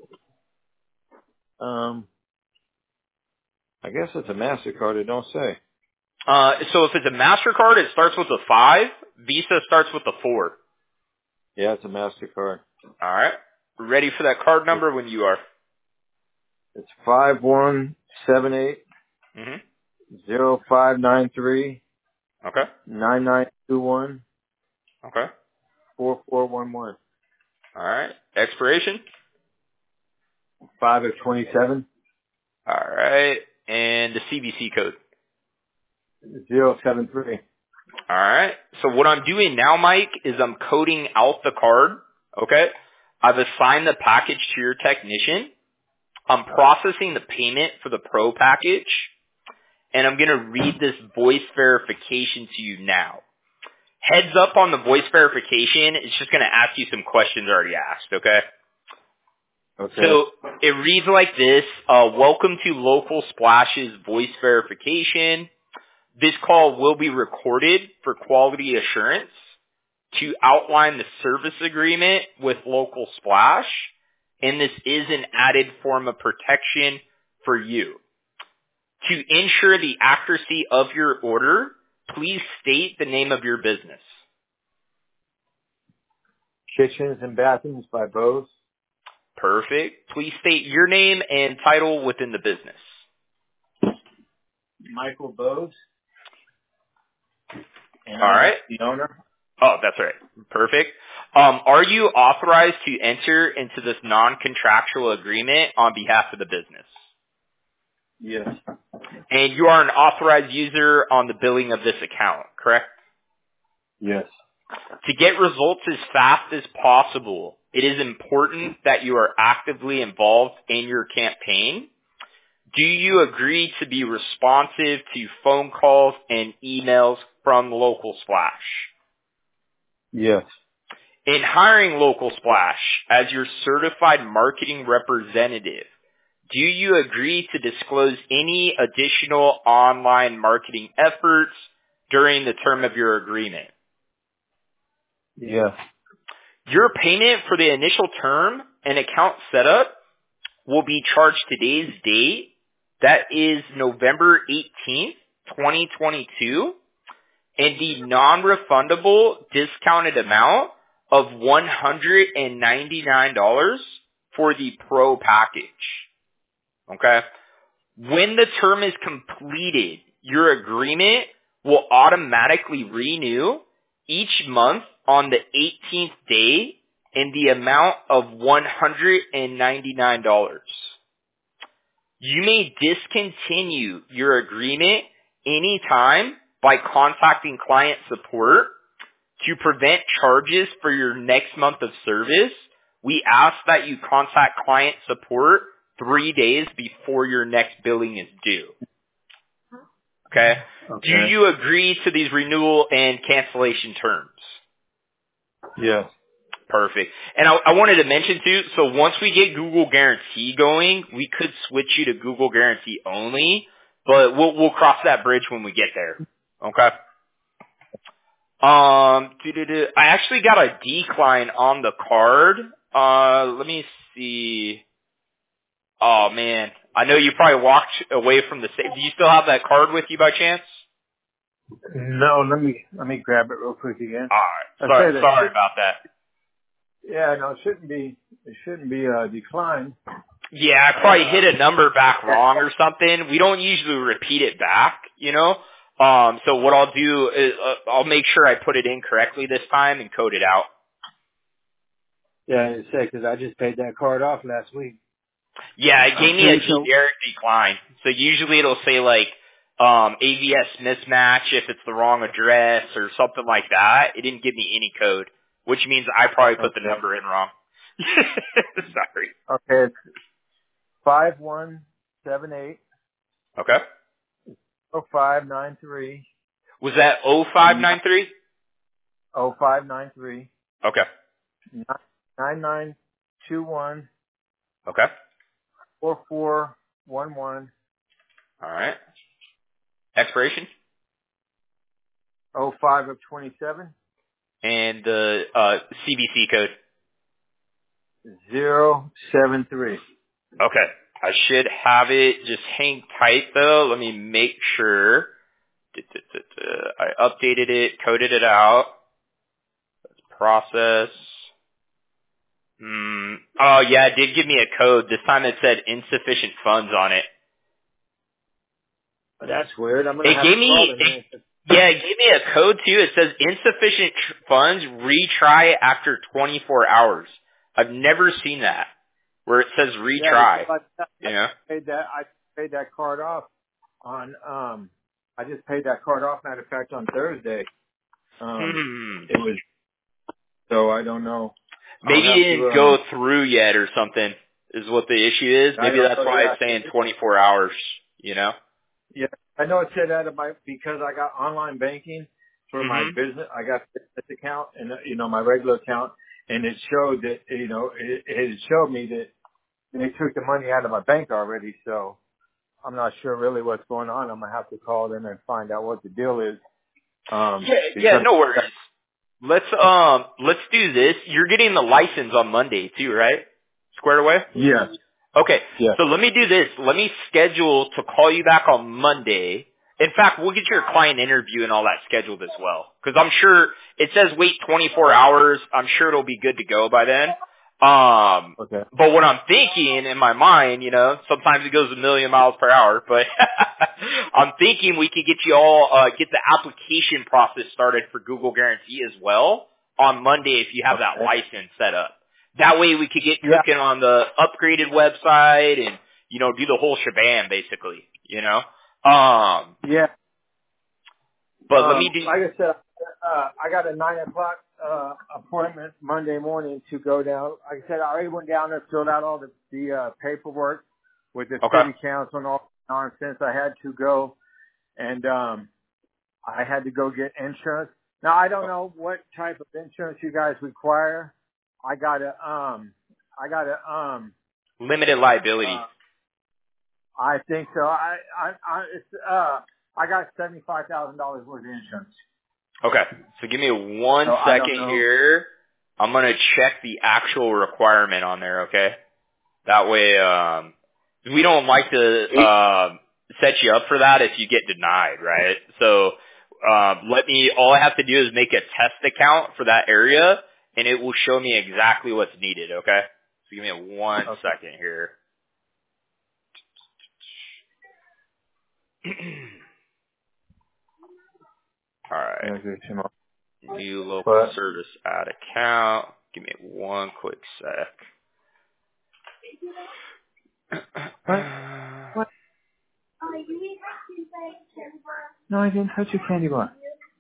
Speaker 1: um, I guess it's a MasterCard, it don't say.
Speaker 2: Uh, so if it's a Mastercard, it starts with a five. Visa starts with a four.
Speaker 1: Yeah, it's a MasterCard.
Speaker 2: All right. Ready for that card number when you are.
Speaker 1: It's five one seven eight
Speaker 2: Mhm.
Speaker 1: zero five nine three
Speaker 2: Okay.
Speaker 1: nine nine two one
Speaker 2: Okay.
Speaker 1: four four one one.
Speaker 2: All right. Expiration.
Speaker 1: Five of twenty seven
Speaker 2: All right. And the C V C code.
Speaker 1: zero seven three.
Speaker 2: All right. So what I'm doing now, Mike, is I'm coding out the card. Okay. I've assigned the package to your technician. I'm processing the payment for the pro package, and I'm going to read this voice verification to you now. Heads up on the voice verification, it's just going to ask you some questions already asked, okay?
Speaker 1: Okay.
Speaker 2: So it reads like this, uh, welcome to Local Splash's voice verification. This call will be recorded for quality assurance to outline the service agreement with Local Splash, and this is an added form of protection for you. To ensure the accuracy of your order, please state the name of your business.
Speaker 1: Kitchens and bathrooms by Bose.
Speaker 2: Perfect. Please state your name and title within the business.
Speaker 1: Michael Bose. And
Speaker 2: All
Speaker 1: I'm
Speaker 2: right.
Speaker 1: the owner.
Speaker 2: Oh, that's right. Perfect. Um, are you authorized to enter into this non-contractual agreement on behalf of the business?
Speaker 1: Yes.
Speaker 2: And you are an authorized user on the billing of this account, correct?
Speaker 1: Yes.
Speaker 2: To get results as fast as possible, it is important that you are actively involved in your campaign. Do you agree to be responsive to phone calls and emails from Local Splash?
Speaker 1: Yes.
Speaker 2: In hiring Local Splash as your certified marketing representative, do you agree to disclose any additional online marketing efforts during the term of your agreement?
Speaker 1: Yes.
Speaker 2: Your payment for the initial term and account setup will be charged today's date. That is November eighteenth, twenty twenty-two, and the non-refundable discounted amount of one hundred ninety-nine dollars for the pro package. Okay? When the term is completed, your agreement will automatically renew each month on the eighteenth day in the amount of one hundred ninety-nine dollars. You may discontinue your agreement anytime by contacting client support. To prevent charges for your next month of service, we ask that you contact client support three days before your next billing is due. Okay?
Speaker 1: Okay.
Speaker 2: Do you agree to these renewal and cancellation terms?
Speaker 1: Yes.
Speaker 2: Perfect. And I, I wanted to mention too, so once we get Google Guarantee going, we could switch you to Google Guarantee only, but we'll we'll cross that bridge when we get there. Okay. Um, doo-doo-doo. I actually got a decline on the card. Uh, let me see. Oh man, I know you probably walked away from the safe. Do you still have that card with you by chance?
Speaker 1: No, let me let me grab it real quick again.
Speaker 2: All right.
Speaker 1: I
Speaker 2: Sorry,
Speaker 1: say that
Speaker 2: sorry
Speaker 1: should,
Speaker 2: about that.
Speaker 1: yeah, no, it shouldn't be it shouldn't be a decline.
Speaker 2: Yeah, I probably hit a number back wrong or something. We don't usually repeat it back, you know. Um, so what I'll do is uh, I'll make sure I put it in correctly this time and code it out.
Speaker 1: Yeah, I say because I just paid that card off last week.
Speaker 2: Yeah, it gave me a
Speaker 1: So
Speaker 2: generic decline. So usually it'll say like um, A V S mismatch if it's the wrong address or something like that. It didn't give me any code, which means I probably put the
Speaker 1: okay,
Speaker 2: number in wrong. Sorry.
Speaker 1: okay, it's five one seven eight
Speaker 2: Okay.
Speaker 1: oh five nine three
Speaker 2: Was that oh five nine three?
Speaker 1: oh five nine three
Speaker 2: Okay.
Speaker 1: nine nine two one
Speaker 2: Okay.
Speaker 1: four four one one
Speaker 2: All right. Expiration
Speaker 1: oh five of twenty seven
Speaker 2: and the uh, C V C code.
Speaker 1: zero seven three.
Speaker 2: Okay. I should have it. Just hang tight though. Let me make sure. I updated it, coded it out. Process. Hmm. Oh yeah, it did give me a code. This time it said insufficient funds on it.
Speaker 1: That's weird. I'm gonna
Speaker 2: It
Speaker 1: have
Speaker 2: gave
Speaker 1: to call
Speaker 2: me,
Speaker 1: them.
Speaker 2: it, yeah, it gave me a code too. It says insufficient tr- funds, retry after twenty-four hours. I've never seen that where it says
Speaker 1: Yeah,
Speaker 2: retry.
Speaker 1: because I,
Speaker 2: You
Speaker 1: I
Speaker 2: know?
Speaker 1: paid that. I paid that card off on. Um, I just paid that card off. Matter of fact, on Thursday. Um,
Speaker 2: Hmm.
Speaker 1: it was. So I don't know. I'll
Speaker 2: Maybe it
Speaker 1: have to.
Speaker 2: didn't go
Speaker 1: Um,
Speaker 2: through yet or something is what the issue is.
Speaker 1: I
Speaker 2: Maybe
Speaker 1: don't
Speaker 2: that's
Speaker 1: know.
Speaker 2: why
Speaker 1: Yeah,
Speaker 2: it's saying twenty-four hours, you know?
Speaker 1: yeah. I know it said that about because I got online banking for my
Speaker 2: Hmm.
Speaker 1: business. I got business account and uh, you know my regular account, and it showed that you know it, it showed me that they took the money out of my bank already. So I'm not sure really what's going on. I'm gonna have to call them and find out what the deal is. Um,
Speaker 2: Yeah, yeah,
Speaker 1: because
Speaker 2: no worries. Let's um let's do this. You're getting the license on Monday too, right? Squared away?
Speaker 1: yes,
Speaker 2: Okay.
Speaker 1: yes,
Speaker 2: So let me do this. Let me schedule to call you back on Monday. In fact, we'll get your client interview and all that scheduled as well. Because I'm sure it says wait twenty-four hours. I'm sure it'll be good to go by then. Um,
Speaker 1: okay,
Speaker 2: but what I'm thinking in my mind, you know, sometimes it goes a million miles per hour, but I'm thinking we could get you all, uh, get the application process started for Google Guarantee as well on Monday if you have that
Speaker 1: okay,
Speaker 2: license set up. That way we could get
Speaker 1: yeah,
Speaker 2: cooking on the upgraded website and, you know, do the whole shebang basically, you know? Um,
Speaker 1: yeah.
Speaker 2: but let me
Speaker 1: Um,
Speaker 2: do,
Speaker 1: like I said, uh, I got a nine o'clock uh, appointment Monday morning to go down. Like I said, I already went down there, filled out all the, the uh, paperwork with the
Speaker 2: okay,
Speaker 1: city council and all the nonsense. I had to go, and um, I had to go get insurance. Now I don't know what type of insurance you guys require. I got a um, I got a um,
Speaker 2: limited liability.
Speaker 1: uh, I think so. I I, I it's uh, I got seventy five thousand dollars worth of insurance.
Speaker 2: Okay. So give me one
Speaker 1: So I don't
Speaker 2: second
Speaker 1: know.
Speaker 2: here. I'm going to check the actual requirement on there, okay? That way, um, we don't like to, um, set you up for that if you get denied, right? So, um, let me, all I have to do is make a test account for that area and it will show me exactly what's needed, okay? So give me one
Speaker 1: Okay.
Speaker 2: second here. Alright.
Speaker 1: Yeah, good, Tim.
Speaker 2: New local
Speaker 1: But
Speaker 2: service add account. Give me one quick sec.
Speaker 1: what? What? No, I didn't touch your candy bar.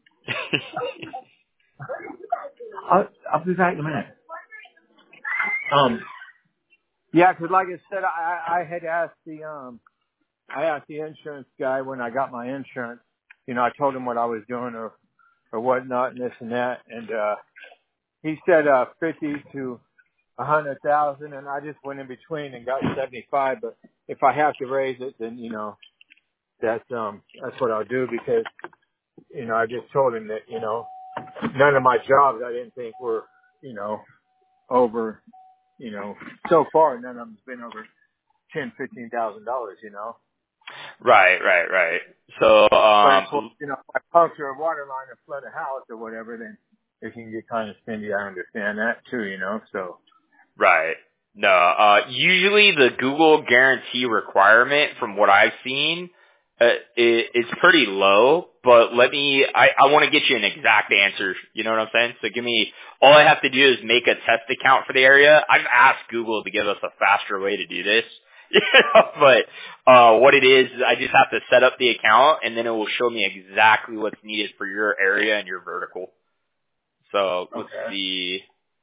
Speaker 1: I'll I'll be back in a minute. Um. Yeah, 'cause like I said, I I had asked the um I asked the insurance guy when I got my insurance. You know, I told him what I was doing or or whatnot and this and that, and uh he said uh, fifty to a hundred thousand, and I just went in between and got seventy-five. But if I have to raise it, then you know that's um that's what I'll do because you know I just told him that you know none of my jobs I didn't think were you know over you know so far none of them's been over ten, fifteen thousand dollars. You know.
Speaker 2: Right, right, right. So,
Speaker 1: But of course,
Speaker 2: um,
Speaker 1: you know, if I puncture a water line and flood a house or whatever, then it can get kind of spendy. I understand that too, you know. So
Speaker 2: right. No, uh, usually the Google guarantee requirement, from what I've seen, uh, it, it's pretty low. But let me, I, I want to get you an exact answer. You know what I'm saying? So give me, all I have to do is make a test account for the area. I've asked Google to give us a faster way to do this. You know, but uh, what it is, I just have to set up the account, and then it will show me exactly what's needed for your area and your vertical. So let's
Speaker 1: okay,
Speaker 2: see.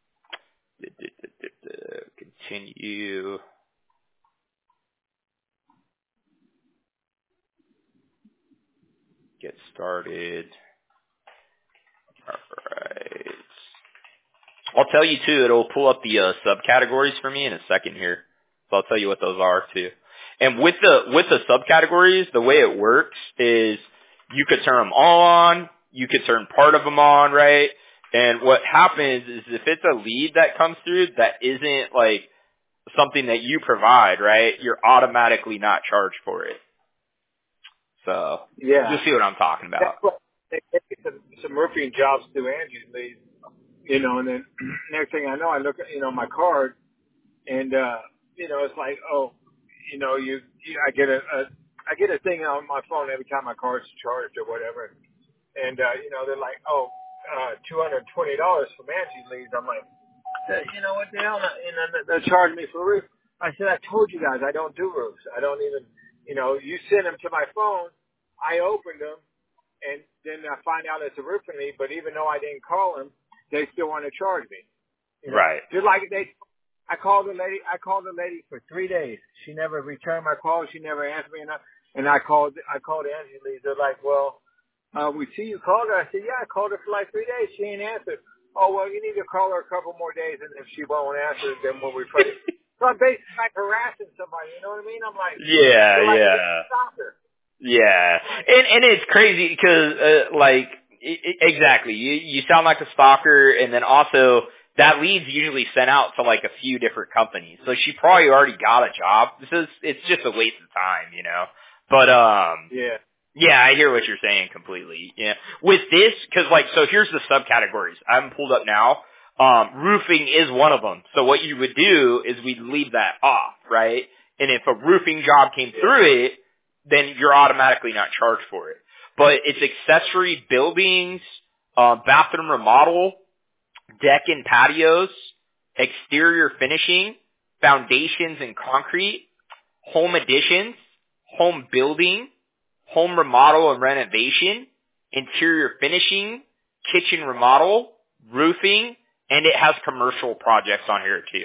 Speaker 2: Continue. Get started. All right. I'll tell you too. It'll pull up the uh, subcategories for me in a second here. So I'll tell you what those are too. And with the with the subcategories, the way it works is you could turn them all on, you could turn part of them on, right? And what happens is if it's a lead that comes through that isn't like something that you provide, right, you're automatically not charged for it. So
Speaker 1: yeah,
Speaker 2: you'll see what I'm talking about.
Speaker 1: that's what they gave me some some roofing jobs through Angie's Lead, you know. And then next thing I know, I look at you know my card, and uh, you know it's like oh, you know you, you I get a, a I get a thing on my phone every time my card's charged or whatever, and uh, you know they're like oh, uh, two hundred twenty dollars from Angie's Leads. I'm like. Said, you know what the hell? And then they'll charge me for a roof. I said, I told you guys I don't do roofs. I don't even, you know, you send them to my phone. I opened them, and then I find out it's a roofing lead. But even though I didn't call them, they still want to charge me. You know,
Speaker 2: Right.
Speaker 1: just like they. I called the lady. I called the lady for three days. She never returned my call. She never answered me. And I, and I called. I called Angie Lee. They're like, well, uh, we see you called her. I said, yeah, I called her for like three days. She ain't answered. Oh, well, you need to call her a couple more days, and if she won't answer, then we'll refer you. So I'm basically like harassing somebody, you know what I mean? I'm like,
Speaker 2: Yeah,
Speaker 1: they're like a
Speaker 2: yeah.
Speaker 1: stalker.
Speaker 2: Yeah,
Speaker 1: Like,
Speaker 2: and and it's crazy because uh, like I- I- exactly, you you sound like a stalker, and then also that lead's usually sent out to like a few different companies, so she probably already got a job. This is it's just a waste of time, you know. But um,
Speaker 1: yeah,
Speaker 2: yeah, I hear what you're saying completely. Yeah, with this because like so here's the subcategories. I'm pulled up now. Um, roofing is one of them. So what you would do is we'd leave that off, right? And if a roofing job came
Speaker 1: yeah,
Speaker 2: through it, then you're automatically not charged for it. But it's accessory buildings, uh, bathroom remodel, deck and patios, exterior finishing, foundations and concrete, home additions, home building, home remodel and renovation, interior finishing, kitchen remodel, roofing, and it has commercial projects on here too.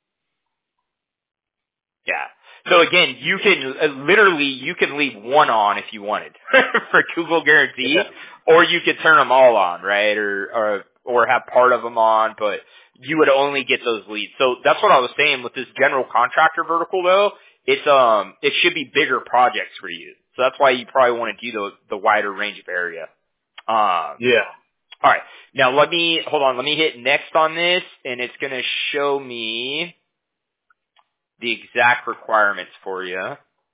Speaker 2: Yeah. So again, you can uh, literally you can leave one on if you wanted for Google guarantee,
Speaker 1: yeah,
Speaker 2: or you could turn them all on, right? Or or or have part of them on, but you would only get those leads. So that's what I was saying with this general contractor vertical, though. It's um it should be bigger projects for you. So that's why you probably want to do the the wider range of area. Um.
Speaker 1: yeah.
Speaker 2: All right. Now let me hold on. Let me hit next on this, and it's going to show me the exact requirements for you.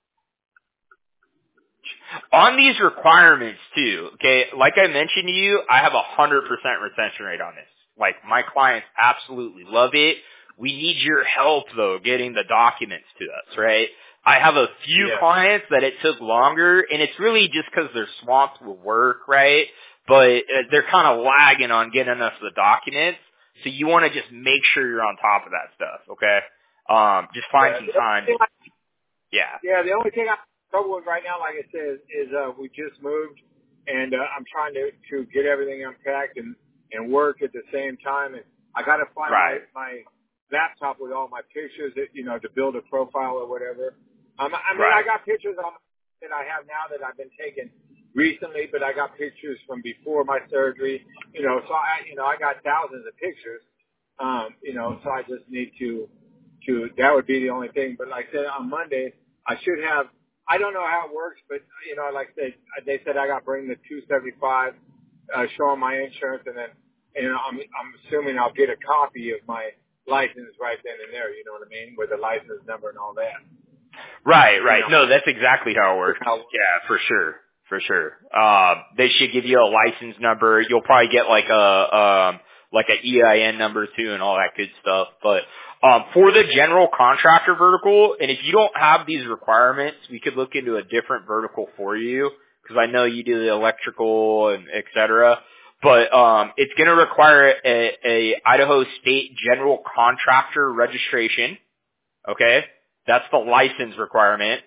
Speaker 2: On these requirements too, okay, like I mentioned to you, I have a hundred percent retention rate on this. Like my clients absolutely love it. We need your help though, getting the documents to us, right? I have a few
Speaker 1: Yeah.
Speaker 2: clients that it took longer, and it's really just because they're swamped with work, right? But uh, they're kind of lagging on getting us the documents, so you want to just make sure you're on top of that stuff, okay? Um, just find
Speaker 1: Yeah.
Speaker 2: some
Speaker 1: The only
Speaker 2: time.
Speaker 1: thing I,
Speaker 2: Yeah.
Speaker 1: yeah, the only thing I'm trouble with right now, like I said, is uh, we just moved, and uh, I'm trying to to get everything unpacked and and work at the same time. And I got to find my
Speaker 2: Right.
Speaker 1: my laptop with all my pictures, that, you know, to build a profile or whatever. Um, I mean, I
Speaker 2: Right.
Speaker 1: got pictures on that I have now that I've been taking recently, but I got pictures from before my surgery. You know, so I, you know, I got thousands of pictures. Um, you know, so I just need to, to, that would be the only thing. But like I said, on Monday, I should have, I don't know how it works, but, you know, like they, they said I got to bring the two seventy-five, uh, showing my insurance, and then, you know, I'm, I'm assuming I'll get a copy of my license right then and there, you know what I mean, with the license number and all that.
Speaker 2: Right, right.
Speaker 1: You know,
Speaker 2: No, that's exactly how it works.
Speaker 1: how it works.
Speaker 2: Yeah, for sure. For sure. Uh, they should give you a license number. You'll probably get like a, um, like a E I N number too and all that good stuff. But, um, for the general contractor vertical, and if you don't have these requirements, we could look into a different vertical for you, because I know you do the electrical and et cetera. But, um, it's going to require a, a Idaho State general contractor registration. Okay? That's the license requirement.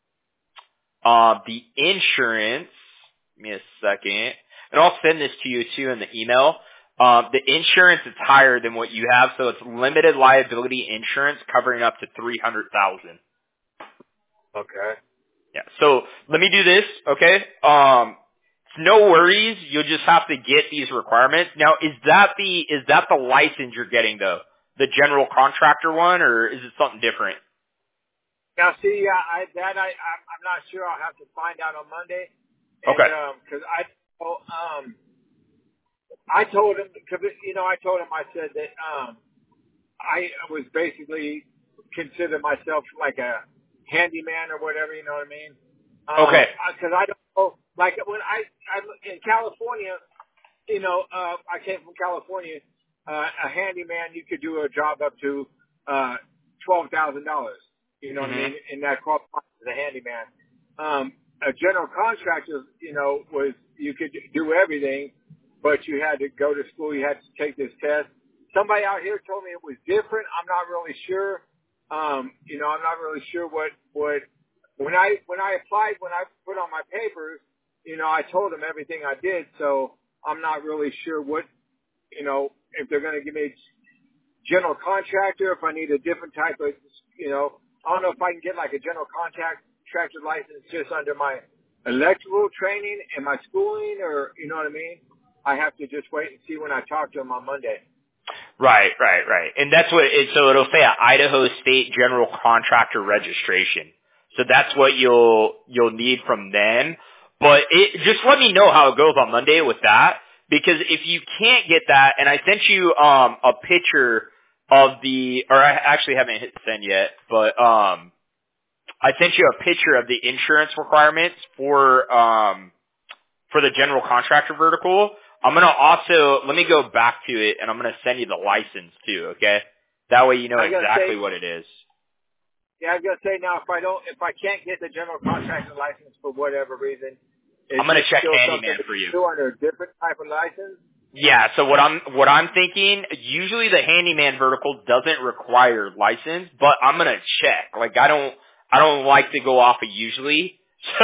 Speaker 2: Um, the insurance, give me a second, and I'll send this to you too in the email. Um, the insurance is higher than what you have, so it's limited liability insurance covering up to three hundred thousand.
Speaker 1: Okay.
Speaker 2: Yeah. So let me do this, okay? Um, no worries. You'll just have to get these requirements. Now, is that the is that the license you're getting though, the general contractor one, or is it something different?
Speaker 1: Now, see, I, I that I I'm I'm not sure. I'll have to find out on Monday. And,
Speaker 2: Okay.
Speaker 1: um, because I um I told him, because you know I told him I said that um I was basically consider myself like a handyman or whatever. You know what I mean? Um,
Speaker 2: Okay.
Speaker 1: Because I don't know, like when I I'm in California, you know, uh, I came from California. Uh, a handyman, you could do a job up to uh twelve thousand dollars. You know what
Speaker 2: Mhm.
Speaker 1: I mean? And that qualifies as a handyman. Um, a general contractor, you know, was you could do everything, but you had to go to school. You had to take this test. Somebody out here told me it was different. I'm not really sure. Um, you know, I'm not really sure what what when I when I applied, when I put on my papers, you know, I told them everything I did. So I'm not really sure what, you know, if they're going to give me general contractor, if I need a different type of, you know, I don't know if I can get like a general contractor license just under my electrical training and my schooling, or, you know what I mean? I have to just wait and see when I talk to them on Monday.
Speaker 2: Right, right, right. And that's what it, so it'll say a Idaho State General Contractor Registration. So that's what you'll, you'll need from them. But it, just let me know how it goes on Monday with that. Because if you can't get that, and I sent you, um, a picture of the, or I actually haven't hit send yet, but, um, I sent you a picture of the insurance requirements for, um, for the general contractor vertical. I'm going to also, let me go back to it, and I'm going to send you the license too, okay? That way you know
Speaker 1: I was gonna
Speaker 2: exactly
Speaker 1: say,
Speaker 2: what it is.
Speaker 1: yeah, I was gonna say now if I don't, if I can't get the general contractor license for whatever reason, is
Speaker 2: I'm going
Speaker 1: it
Speaker 2: to check
Speaker 1: still something
Speaker 2: handyman
Speaker 1: to
Speaker 2: for you.
Speaker 1: do under a different type of license?
Speaker 2: Yeah, so what I'm, what I'm thinking, usually the handyman vertical doesn't require license, but I'm going to check. Like I don't, I don't like to go off of usually. so,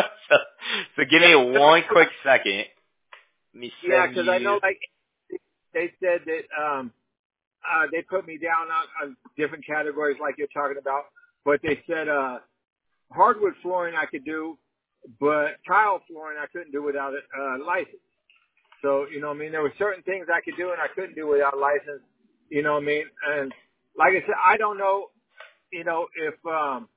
Speaker 2: so give me one quick second. Let me
Speaker 1: Yeah,
Speaker 2: send
Speaker 1: because I
Speaker 2: you.
Speaker 1: know like they said that um uh they put me down on, on different categories like you're talking about, but they said uh hardwood flooring I could do, but tile flooring I couldn't do without a uh, license. So you know what I mean, there were certain things I could do and I couldn't do without a license. You know what I mean? And like I said, I don't know. You know if um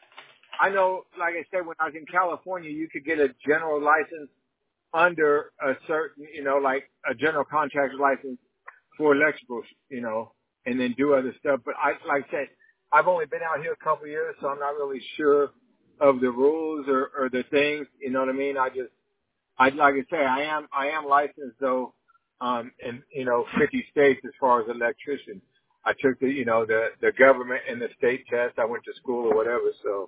Speaker 1: I know, like I said, when I was in California, you could get a general license under a certain, you know, like a general contractor license for electrical, you know, and then do other stuff. But I, like I said, I've only been out here a couple of years, so I'm not really sure of the rules or, or the things, you know what I mean? I just, I, like I say, I am, I am licensed though, um, in, you know, fifty states as far as electrician. I took the, you know, the, the government and the state test. I went to school or whatever, so.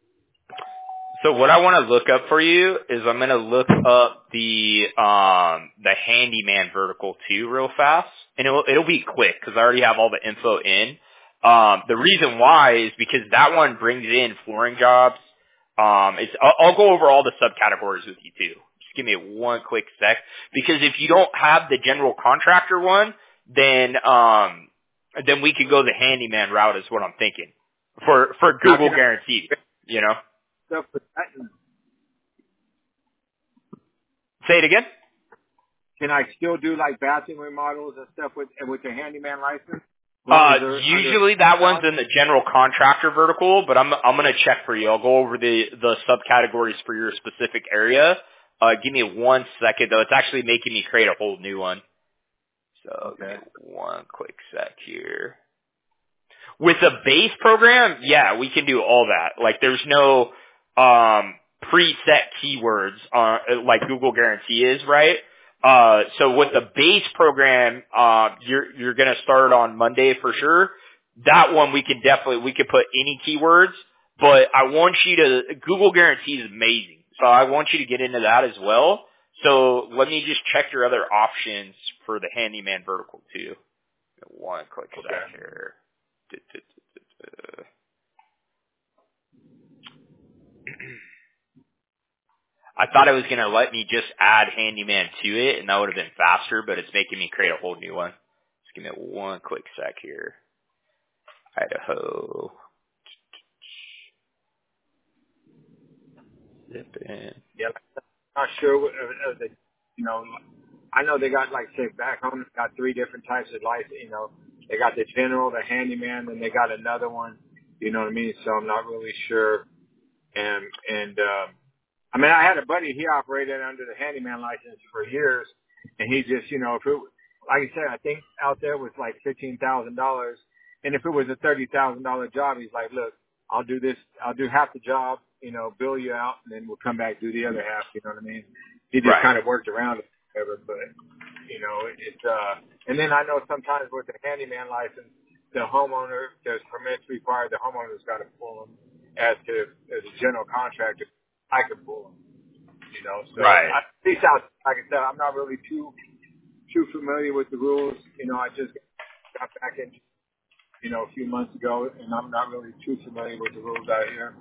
Speaker 2: So what I want to look up for you is I'm going to look up the um the handyman vertical too real fast, and it'll it'll be quick because I already have all the info in. Um, the reason why is because that one brings in flooring jobs. Um, it's I'll, I'll go over all the subcategories with you too. Just give me one quick sec, because if you don't have the general contractor one, then um then we could go the handyman route is what I'm thinking for for
Speaker 1: Now
Speaker 2: Google
Speaker 1: can I
Speaker 2: guaranteed. You know.
Speaker 1: stuff with that?
Speaker 2: Say it again.
Speaker 1: Can I still do like bathroom remodels and stuff with with the handyman license?
Speaker 2: Uh, usually that one's in the general contractor vertical, but I'm I'm gonna check for you. I'll go over the the subcategories for your specific area. Uh, give me one second though. It's actually making me create a whole new one. So
Speaker 1: okay.
Speaker 2: give me one quick sec here. With a base program, yeah, we can do all that. Like there's no um preset keywords uh like Google Guarantee is, right? Uh so with the base program, uh you're you're gonna start on Monday for sure. That one we can definitely we can put any keywords, but I want you to Google Guarantee is amazing. So I want you to get into that as well. So let me just check your other options for the handyman vertical too. One quick
Speaker 1: Okay.
Speaker 2: sec here. I thought it was going to let me just add handyman to it, and that would have been faster, but it's making me create a whole new one. Just give me one quick sec here. Idaho. Zip in.
Speaker 1: Yeah, I'm not sure. What, uh, they, you know, I know they got like say back home, they got three different types of license. You know, they got the general, the handyman, and they got another one. You know what I mean? So I'm not really sure. And and um, I mean, I had a buddy. He operated under the handyman license for years, and he just, you know, if it, like I said, I think out there was like fifteen thousand dollars, and if it was a thirty thousand dollar job, he's like, look, I'll do this, I'll do half the job, you know, bill you out, and then we'll come back do the other half. You know what I mean? He just
Speaker 2: Right.
Speaker 1: kind of worked around it, whatever, but you know, it, it's uh, and then I know sometimes with the handyman license, the homeowner, there's permits required. The homeowner's got to pull them. As to as a general contractor, I can pull them. You know, so
Speaker 2: Right.
Speaker 1: I, at least out, like I said, I'm not really too too familiar with the rules. You know, I just got back in, you know, a few months ago, and I'm not really too familiar with the rules out here.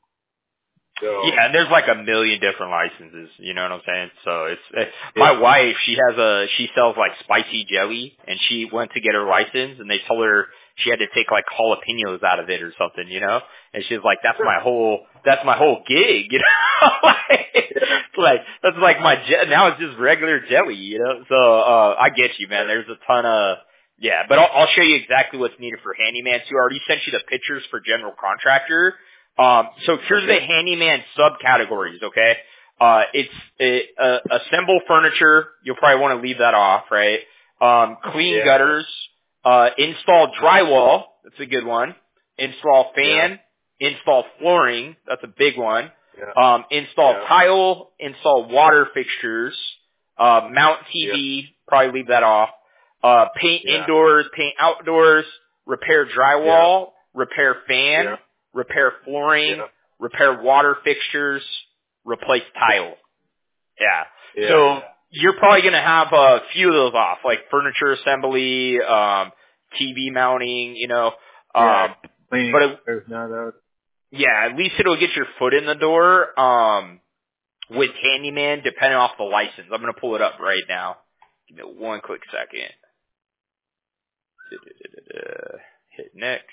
Speaker 1: So
Speaker 2: yeah, and there's like a million different licenses. You know what I'm saying? So it's it, my
Speaker 1: yeah.
Speaker 2: wife. She has a she sells like spicy jelly, and she went to get her license, and they told her she had to take like jalapenos out of it or something. You know, and she's like, "That's my whole that's my whole gig." You know, like, it's like that's like my je- now it's just regular jelly. You know, so uh I get you, man. There's a ton of yeah, but I'll, I'll show you exactly what's needed for handyman too. I already sent you the pictures for general contractor. Um, so here's
Speaker 1: Okay.
Speaker 2: the handyman subcategories, okay? Uh, it's, it, uh, assemble furniture. You'll probably want to leave that off, right? Um, clean
Speaker 1: Yeah.
Speaker 2: gutters, uh, install drywall. That's a good one. Install fan, install flooring. That's a big one.
Speaker 1: Yeah.
Speaker 2: Um, install
Speaker 1: Yeah.
Speaker 2: tile, install water fixtures, uh, mount T V.
Speaker 1: Yeah.
Speaker 2: Probably leave that off. Uh, paint
Speaker 1: Yeah.
Speaker 2: indoors, paint outdoors, repair drywall, repair fan.
Speaker 1: Yeah.
Speaker 2: Repair flooring,
Speaker 1: Yeah.
Speaker 2: repair water fixtures, replace tile. Yeah.
Speaker 1: Yeah.
Speaker 2: So you're probably going to have a few of those off, like furniture assembly, um, T V mounting, you know.
Speaker 1: Yeah.
Speaker 2: Um,
Speaker 1: Cleaning.
Speaker 2: but it,
Speaker 1: There's none of those.
Speaker 2: yeah, at least it'll get your foot in the door. Um, with handyman, depending off the license. I'm going to pull it up right now. Give me one quick second. Hit next.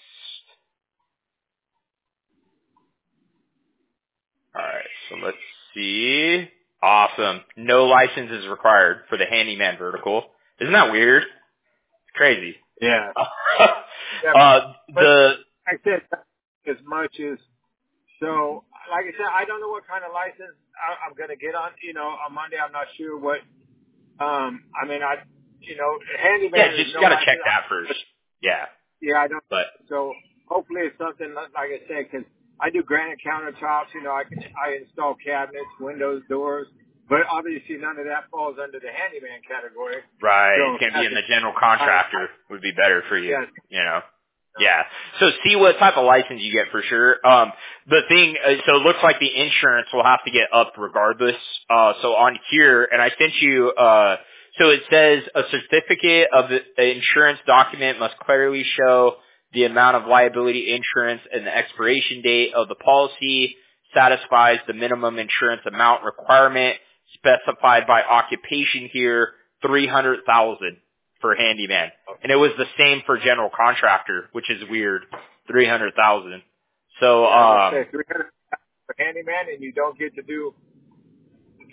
Speaker 2: Alright, so let's see. Awesome. No license is required for the handyman vertical. Isn't that weird? It's crazy.
Speaker 1: Yeah. Yeah.
Speaker 2: uh,
Speaker 1: But
Speaker 2: the,
Speaker 1: I said as much as so, like I said, I don't know what kind of license I, I'm going to get on. You know, on Monday, I'm not sure what. Um, I mean, I, you know,
Speaker 2: yeah,
Speaker 1: handyman is
Speaker 2: just
Speaker 1: no
Speaker 2: gotta
Speaker 1: license.
Speaker 2: check that first. Yeah,
Speaker 1: Yeah, I don't.
Speaker 2: but,
Speaker 1: So hopefully it's something like like I said, because I do granite countertops. You know, I can I install cabinets, windows, doors, but obviously none of that falls under the handyman category.
Speaker 2: right,
Speaker 1: So
Speaker 2: it's gonna be
Speaker 1: that's
Speaker 2: in the
Speaker 1: a,
Speaker 2: general
Speaker 1: I, I,
Speaker 2: contractor would be better for you,
Speaker 1: yes,
Speaker 2: you know.
Speaker 1: no,
Speaker 2: Yeah. So see what type of license you get for sure. Um, the thing, uh, so it looks like the insurance will have to get up regardless. Uh, so on here, and I sent you, uh, so it says a certificate of the the insurance document must clearly show the amount of liability insurance and the expiration date of the policy satisfies the minimum insurance amount requirement specified by occupation here, three hundred thousand for handyman. And it was the same for general contractor, which is weird, three hundred thousand. So,
Speaker 1: yeah, I would
Speaker 2: um,
Speaker 1: say three hundred for handyman, and you don't get to do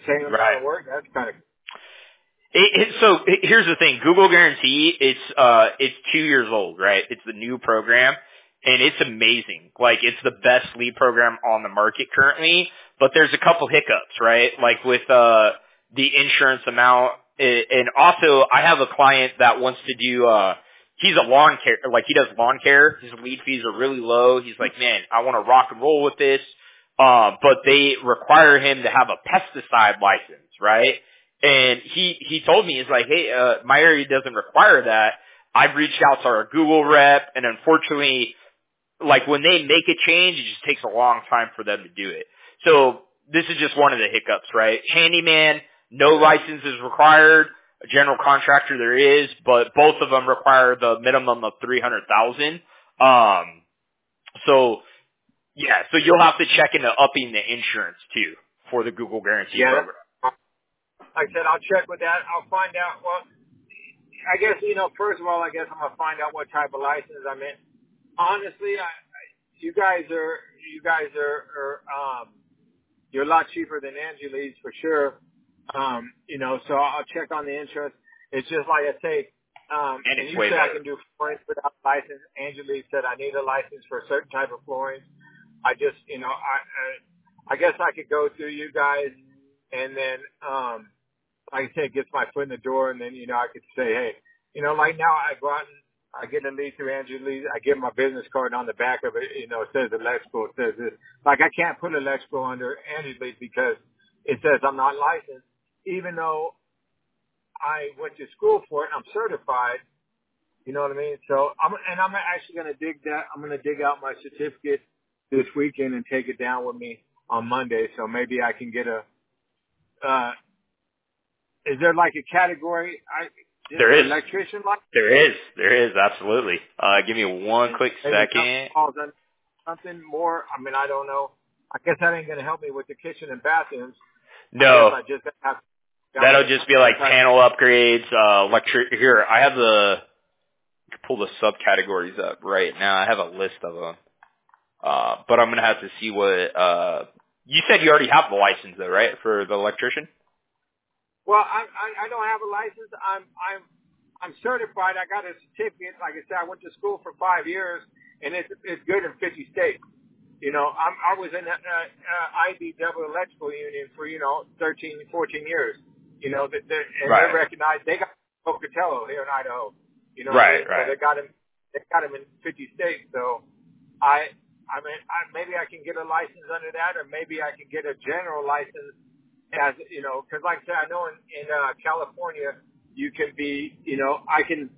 Speaker 1: taking them
Speaker 2: Right.
Speaker 1: down to work. That's kind of.
Speaker 2: It, it, so it, here's the thing: Google Guarantee. It's uh, it's two years old, right? It's the new program, and it's amazing. Like it's the best lead program on the market currently. But there's a couple hiccups, right? Like with uh, the insurance amount, and also I have a client that wants to do. Uh, he's a lawn care, like he does lawn care. His lead fees are really low. He's like, man, I want to rock and roll with this. Uh, but they require him to have a pesticide license, right? And he, he told me, he's like, hey, uh, my area doesn't require that. I've reached out to our Google rep, and unfortunately, like when they make a change, it just takes a long time for them to do it. So this is just one of the hiccups, right? Handyman, no license is required. A general contractor there is, but both of them require the minimum of three hundred thousand. Um, so yeah, so you'll have to check into upping the insurance too for the Google Guarantee
Speaker 1: Yeah.
Speaker 2: program.
Speaker 1: Like I said, I'll check with that. I'll find out. Well, I guess, you know, first of all, I guess I'm going to find out what type of license I'm in. Honestly, I, I, you guys are, you guys are, are, um, you're a lot cheaper than Angie Lee's for sure. Um, you know, so I'll check on the insurance. It's just like I say, um,
Speaker 2: And
Speaker 1: and
Speaker 2: it's
Speaker 1: you
Speaker 2: way
Speaker 1: said
Speaker 2: better.
Speaker 1: I can do flooring without a license. Angie Lee said I need a license for a certain type of flooring. I just, you know, I, I, I guess I could go through you guys and then, um, like I said, gets my foot in the door, and then, you know, I could say, hey, you know, like now I go out and I get a lead through Andrew Lee. I give my business card on the back of it, you know, it says electrical. It says this. Like I can't put electrical under Andrew Lee because it says I'm not licensed, even though I went to school for it and I'm certified. You know what I mean? So I'm, and I'm actually going to dig that. I'm going to dig out my certificate this weekend and take it down with me on Monday. So maybe I can get a, uh, is there like a category? I
Speaker 2: There is.
Speaker 1: electrician like
Speaker 2: There is. There is, absolutely. Uh, give me one quick second.
Speaker 1: something more. I mean, I don't know. I guess that ain't gonna help me with the kitchen and bathrooms.
Speaker 2: No.
Speaker 1: I guess I just have.
Speaker 2: That'll just be like panel upgrades, uh, electric. Here, I have the, pull the subcategories up right now. I have a list of them. Uh, but I'm going to have to see what, uh, you said you already have the license though, right? For the electrician?
Speaker 1: Well, I, I, I don't have a license. I'm, I'm, I'm certified. I got a certificate. Like I said, I went to school for five years and it's, it's good in fifty states. You know, I'm, I was in a, a, a I B double electrical union for, you know, thirteen, fourteen years. You know, that they're, and
Speaker 2: Right.
Speaker 1: they're recognized. They got Pocatello here in Idaho. You know,
Speaker 2: Right,
Speaker 1: what I mean?
Speaker 2: right.
Speaker 1: So they got him. They got him in fifty states. So I, I mean, I, maybe I can get a license under that, or maybe I can get a general license. As you know, because like I said, I know in, in uh, California you can be. You know, I can.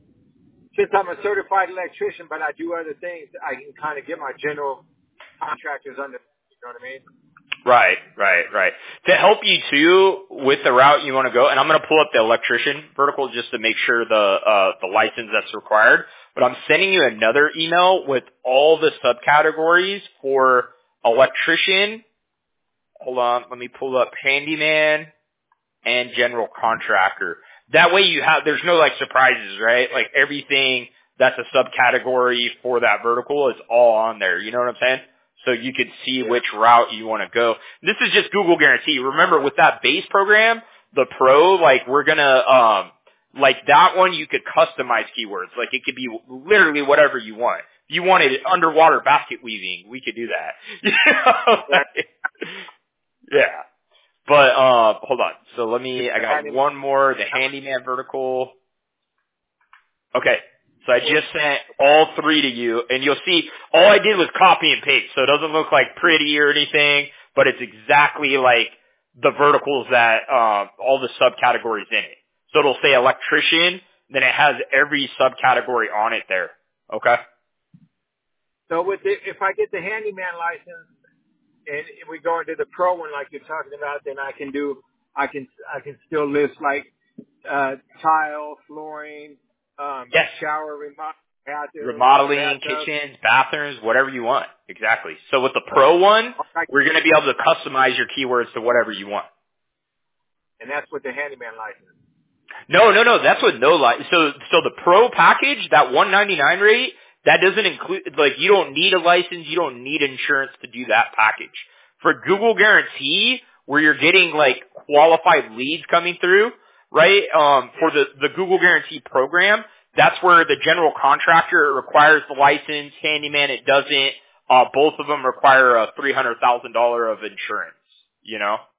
Speaker 1: Since I'm a certified electrician, but I do other things, I can kind of get my general contractors under. You know what I mean?
Speaker 2: Right, right, right. To help you too with the route you want to go, and I'm going to pull up the electrician vertical just to make sure the uh, the license that's required. But I'm sending you another email with all the subcategories for electrician. Hold on, let me pull up handyman and general contractor. That way you have, there's no like surprises, right? Like everything that's a subcategory for that vertical is all on there. You know what I'm saying? So you can see which route you want to go. This is just Google Guarantee. Remember with that base program, the pro, like we're going to, um, like that one you could customize keywords. Like it could be literally whatever you want. If you wanted underwater basket weaving, we could do that. You know? Like, yeah. But, uh, hold on. So let me, I got one more, the handyman vertical. Okay. So I just sent all three to you, and you'll see, all I did was copy and paste, so it doesn't look like pretty or anything, but it's exactly like the verticals that, um, all the subcategories in it. So it'll say electrician, then it has every subcategory on it there. Okay?
Speaker 1: So with the, if I get the handyman license, and we go into the pro one like you're talking about, then I can do, I can, I can still list like, uh, tile, flooring, um,
Speaker 2: Yes.
Speaker 1: shower, remodel, bathroom,
Speaker 2: Remodeling,
Speaker 1: bathtub.
Speaker 2: kitchens, bathrooms, whatever you want. Exactly. So with the pro one, we're going to be able to customize your keywords to whatever you want.
Speaker 1: And that's with the handyman license.
Speaker 2: No, no, no. That's with no license. So, so the pro package, that one ninety-nine rate, that doesn't include, like, you don't need a license, you don't need insurance to do that package. For Google Guarantee, where you're getting, like, qualified leads coming through, right, um, for the, the Google Guarantee program, that's where the general contractor requires the license, handyman it doesn't. Uh, both of them require a three hundred thousand dollars of insurance, you know?